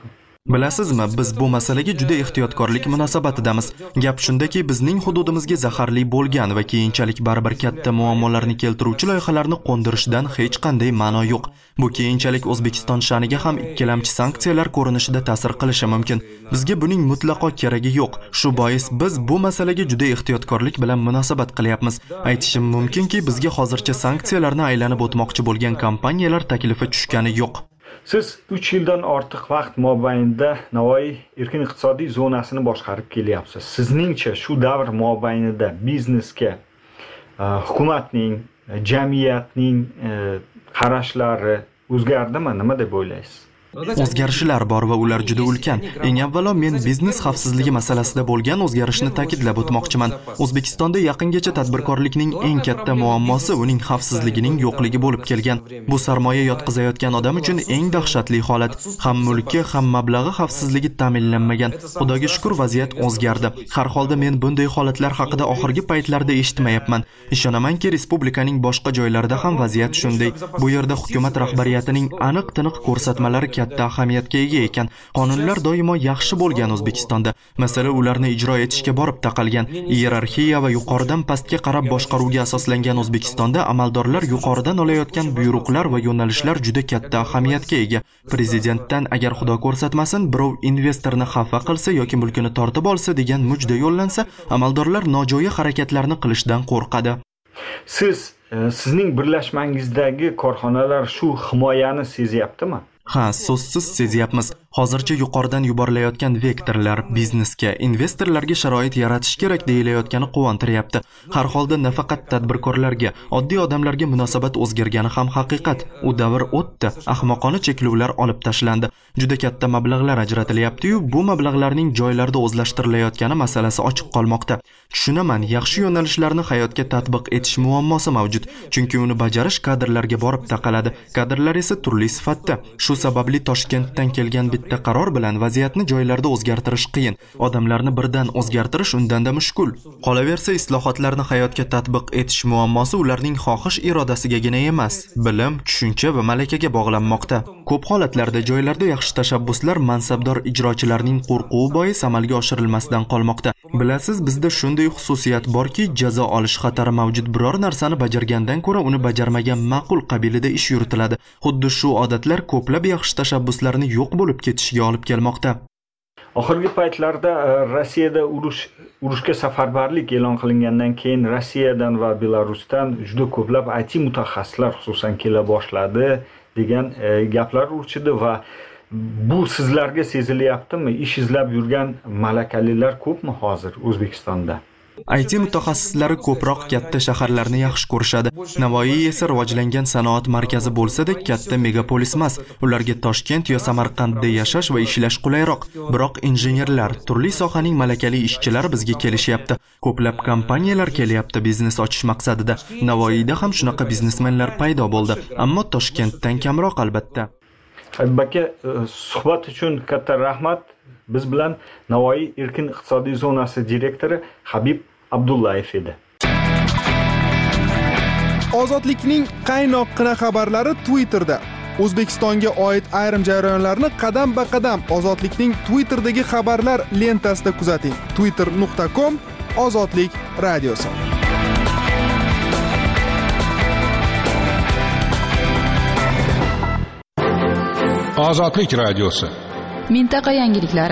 Bilasizmi, biz bu masalaga juda ehtiyotkorlik munosabatidamiz. Gap shundaki, bizning hududimizga zaharli bo'lgan va keyinchalik baribir katta muammolarni keltiruvchi loyihalarni qo'ndirishdan hech qanday ma'no yo'q. Bu keyinchalik O'zbekiston sha'niga ham ikkilamchi sanksiyalar ko'rinishida ta'sir qilishi mumkin. Bizga buning mutlaqo keragi yo'q. Shu bois biz bu masalaga juda ehtiyotkorlik bilan munosabat qilyapmiz. Aytishim mumkinki, bizga hozircha sanksiyalarni aylanib o'tmoqchi bo'lgan kompaniyalar taklifi tushgani yo'q. Siz 3 yildan ortiq vaqt mobaynida Navoiy erkin iqtisodiy zonasini boshqarib kelyapsiz. Sizningcha shu davr mobaynida biznesga hukumatning, jamiyatning qarashlari o'zgardimi? Nima deb o'ylaysiz? O'zgarishlar bor va ular juda ulkan. Eng avvalo men biznes xavfsizligi masalasida bo'lgan o'zgarishni ta'kidlab o'tmoqchiman. O'zbekistonda yaqingacha tadbirkorlikning eng katta muammosi uning xavfsizligining yo'qligi bo'lib kelgan. Bu sarmoya yotqizayotgan odam uchun eng dahshatli holat. Ham mulki, ham mablag'i xavfsizligi ta'minlanmagan. Xudoga shukr, vaziyat o'zgardi. Har holda men bunday holatlar haqida oxirgi paytlarda eshitmayapman. Ishonamanki, respublikaning boshqa joylarida ham vaziyat shunday. Bu yerda hukumat rahbariyatining aniq-tiniq ko'rsatmalari katta ahamiyatga ega ekan. Qonunlar doimo yaxshi bo'lgan O'zbekistonda. Masala ularni ijro etishga borib taqalgan. Iyerarxiya va yuqoridan pastga qarab boshqaruvga asoslangan O'zbekistonda amaldorlar yuqoridan olayotgan buyruqlar va yo'nalishlar juda katta ahamiyatga ega. Prezidentdan agar Xudo ko'rsatmasin, birov investorni xafa qilsa yoki mulkini tortib olsa degan mujda yo'llansa, amaldorlar nojo'ya harakatlarni qilishdan qo'rqadi. Sizning birlashmangizdagi korxonalar shu himoyani sezyaptimi? Ha, so'zsiz sezyapmiz. Hozircha yuqoridan yuborilayotgan vektorlar biznesga, investorlarga sharoit yaratish kerak deyilayotgani quvontiryapti. Har holda nafaqat tadbirkorlarga, oddiy odamlarga munosabat o'zgargani ham haqiqat. U davr o'tdi, ahmoqona cheklovlar olib tashlandi. Juda katta mablag'lar ajratilyapti-yu, bu mablag'larning joylarda o'zlashtirilayotgani masalasi ochiq qolmoqda. Tushunaman, yaxshi yo'nalishlarni hayotga tatbiq etish muammosi mavjud, chunki uni bajarish kadrlarga borib taqaladi. Kadrlar esa turli sifatda. Shu sababli Toshkentdan kelgan bitta qaror bilan vaziyatni joylarda o'zgartirish qiyin. Odamlarni birdan o'zgartirish undanda mushkul. Qolaversa, islohotlarni hayotga tatbiq etish muammosi ularning xohish irodasigagina emas, bilim, tushuncha va malakaga bog'lanmoqda. Ko'p holatlarda joylarda yaxshi tashabbuslar mansabdor ijrochilarning qo'rquvi bois amalga oshirilmasdan qolmoqda. Bilasiz, bizda shunday xususiyat borki, jazo olish xatari mavjud biror narsani bajargandan ko'ra uni bajarmagan ma'qul qabilida ish yuritiladi. Xuddi shu odatlar ko'plab yaxshi tashabbuslarni yo'q bo'lib ketishiga olib kelmoqda. Oxirgi paytlarda Rossiyada urushga safarbarlik e'lon qilingandan keyin Rossiyadan va Belarusdan juda ko'plab IT mutaxassislar xususan kela boshladi degan gaplar urchidi va bu sizlarga sezilyaptimi? Ish izlab yurgan malakalilar ko'pmi hozir O'zbekistonda? IT mutaxassislari ko'proq katta shaharlarni yaxshi ko'rishadi. Navoiy esa rivojlangan sanoat markazi bo'lsa-da, katta megapolis emas. Ularga Toshkent yo Samarqandda yashash va ishlash qulayroq. Biroq injenerlar, turli sohaning malakali ishchilari bizga kelishyapti. Ko'plab kompaniyalar kelyapti biznes ochish maqsadida. Navoiyda ham shunaqa biznesmenlar paydo bo'ldi, ammo Toshkentdan kamroq albatta. Habib aka, suhbat uchun katta rahmat. Biz bilan Navoiy erkin iqtisodiy zonasi direktori Habib Abdullayev edi. Ozodlikning qaynoqqina xabarlari Twitterda. O'zbekistonga oid ayrim jarayonlarni qadam-ba-qadam Ozodlikning Twitterdagi xabarlar lentasida kuzating. twitter.com Ozodlik radiosi. Ozodlik radiosi. Mintaqa yangiliklari.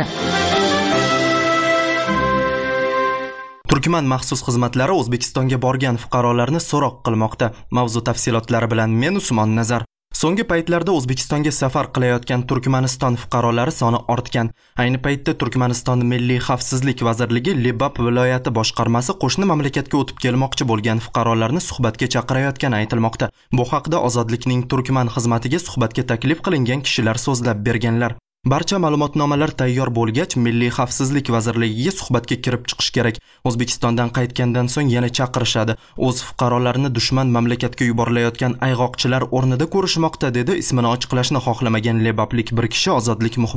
Turkman maxsus xizmatlari O'zbekistonga borgan fuqarolarni so'roq qilmoqda. Mavzu tafsilotlari bilan men Usmon Nazar. So'nggi paytlarda O'zbekistonga safar qilayotgan Turkmaniston fuqarolari soni ortgan. Ayni paytda Turkmaniston Milliy xavfsizlik vazirligi Libab viloyati boshqarmasi qo'shni mamlakatga o'tib kelmoqchi bo'lgan fuqarolarni suhbatga chaqirayotgani aytilmoqda. Bu haqda Ozodlikning Turkman xizmatiga suhbatga taklif qilingan kishilar so'zlab berganlar. Barcha ma'lumotnomalar tayyor bo'lgach, Milliy xavfsizlik vazirligiga suhbatga kirib chiqish kerak. O'zbekistondan qaytgandan so'ng yana chaqirishadi. O'z fuqarolarini dushman mamlakatga yuborilayotgan ayg'oqchilar o'rnida ko'rishmoqda, dedi ismini ochiqlashni xohlamagan lebablik bir kishi Ozodlik muxbiriga.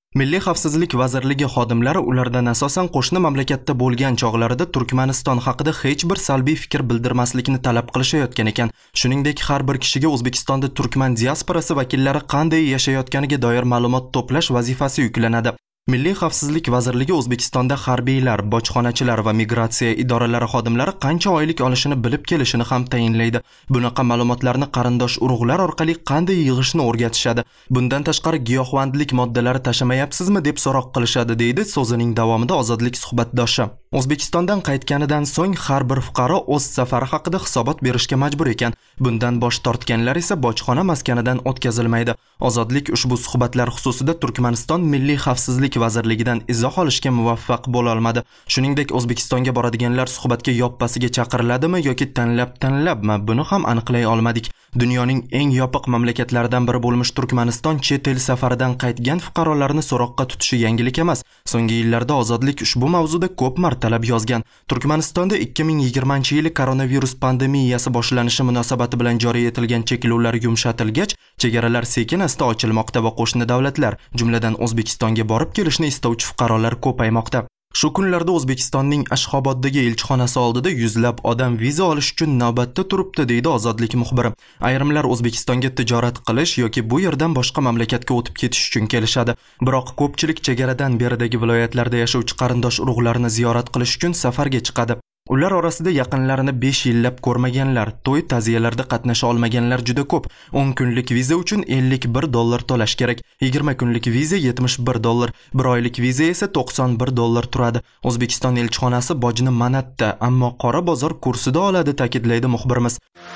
Milliy xavfsizlik vazirligi xodimlari ulardan asosan qo'shni mamlakatda bo'lgan chog'larida Turkmaniston haqida hech bir salbiy fikr bildirmaslikni talab qilishayotgan ekan. Shuningdek, har bir kishiga O'zbekistonda turkman diasporasi vakillari qanday yashayotganiga doir ma'lumot to'plash vazifasi yuklanadi. Milliy xavfsizlik vazirligi O'zbekistonda harbiylar, bojxonachilar va migratsiya idoralari xodimlari qancha oylik olishini bilib kelishini ham tayinlaydi. Bunaqa ma'lumotlarni qarindosh urug'lar orqali qanday yig'ishni o'rgatishadi. Bundan tashqari giyohvandlik moddalari tashamayapsizmi deb so'roq qilishadi, deydi so'zining davomida Ozodlik suhbatdoshi. O'zbekistondan qaytganidan so'ng har bir fuqaro o'z safari haqida hisobot berishga majbur ekan. Bundan bosh tortganlar esa bojxona maskanidan o'tkazilmaydi. Ozodlik ushbu suhbatlar xususida Turkmaniston Milliy xavfsizlik vazirligidan izoh olishga muvaffaq bo'la olmadi. Shuningdek, O'zbekistonga boradiganlar suhbatga yoppasiga chaqiriladimi yoki tanlabmi, buni ham aniqlay olmadik. Dunyoning eng yopiq mamlakatlaridan biri bo'lmish Turkmaniston chet el safaridan qaytgan fuqarolarni so'roqqa tutishi yangilik emas. So'nggi yillarda Ozodlik ushbu mavzuda ko'p martalab yozgan. Turkmanistonda 2020-yili koronavirus pandemiyasi boshlanishi munosabati bilan joriy etilgan cheklovlar yumshatilgach, chegaralar sekin-asta ochilmoqda va qo'shni davlatlar, jumladan O'zbekistonga borib kelishni istovchi fuqarolar ko'paymoqda. Shu kunlarda O'zbekistonning Ashxoboddagi elchixonasi oldida yuzlab odam viza olish uchun navbatda turibdi, deydi Ozodlik muxbiri. Ayrimlar O'zbekistonga tijorat qilish yoki bu yerdan boshqa mamlakatga o'tib ketish uchun kelishadi. Biroq ko'pchilik chegaradan beridagi viloyatlarda yashovchi qarindosh urug'larni ziyorat qilish uchun safarga chiqadi. Ular orasida yaqinlarini 5 yillab ko'rmaganlar, to'y ta'ziyalarda qatnasha olmaganlar juda ko'p. 10 kunlik viza uchun $51 to'lash kerak. 20 kunlik viza $71, 1 oylik viza esa $91 turadi. O'zbekiston elchixonasi bojni manatda, ammo qora bozor kursida oladi, ta'kidlaydi muxbirimiz.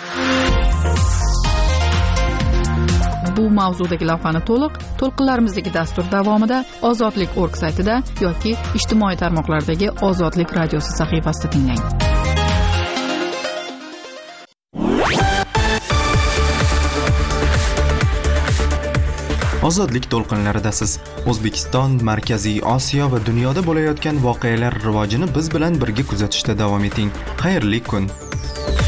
Bu mavzudagi lavhani to'lqinlarimizdagi dastur davomida Ozodlik.org saytida yoki ijtimoiy tarmoqlardagi Ozodlik radiosi sahifasida tinglang. Ozodlik to'lqinlaridasiz. O'zbekiston, Markaziy Osiyo va dunyoda bo'layotgan voqealar rivojini biz bilan birga kuzatishda davom eting. Xayrli kun.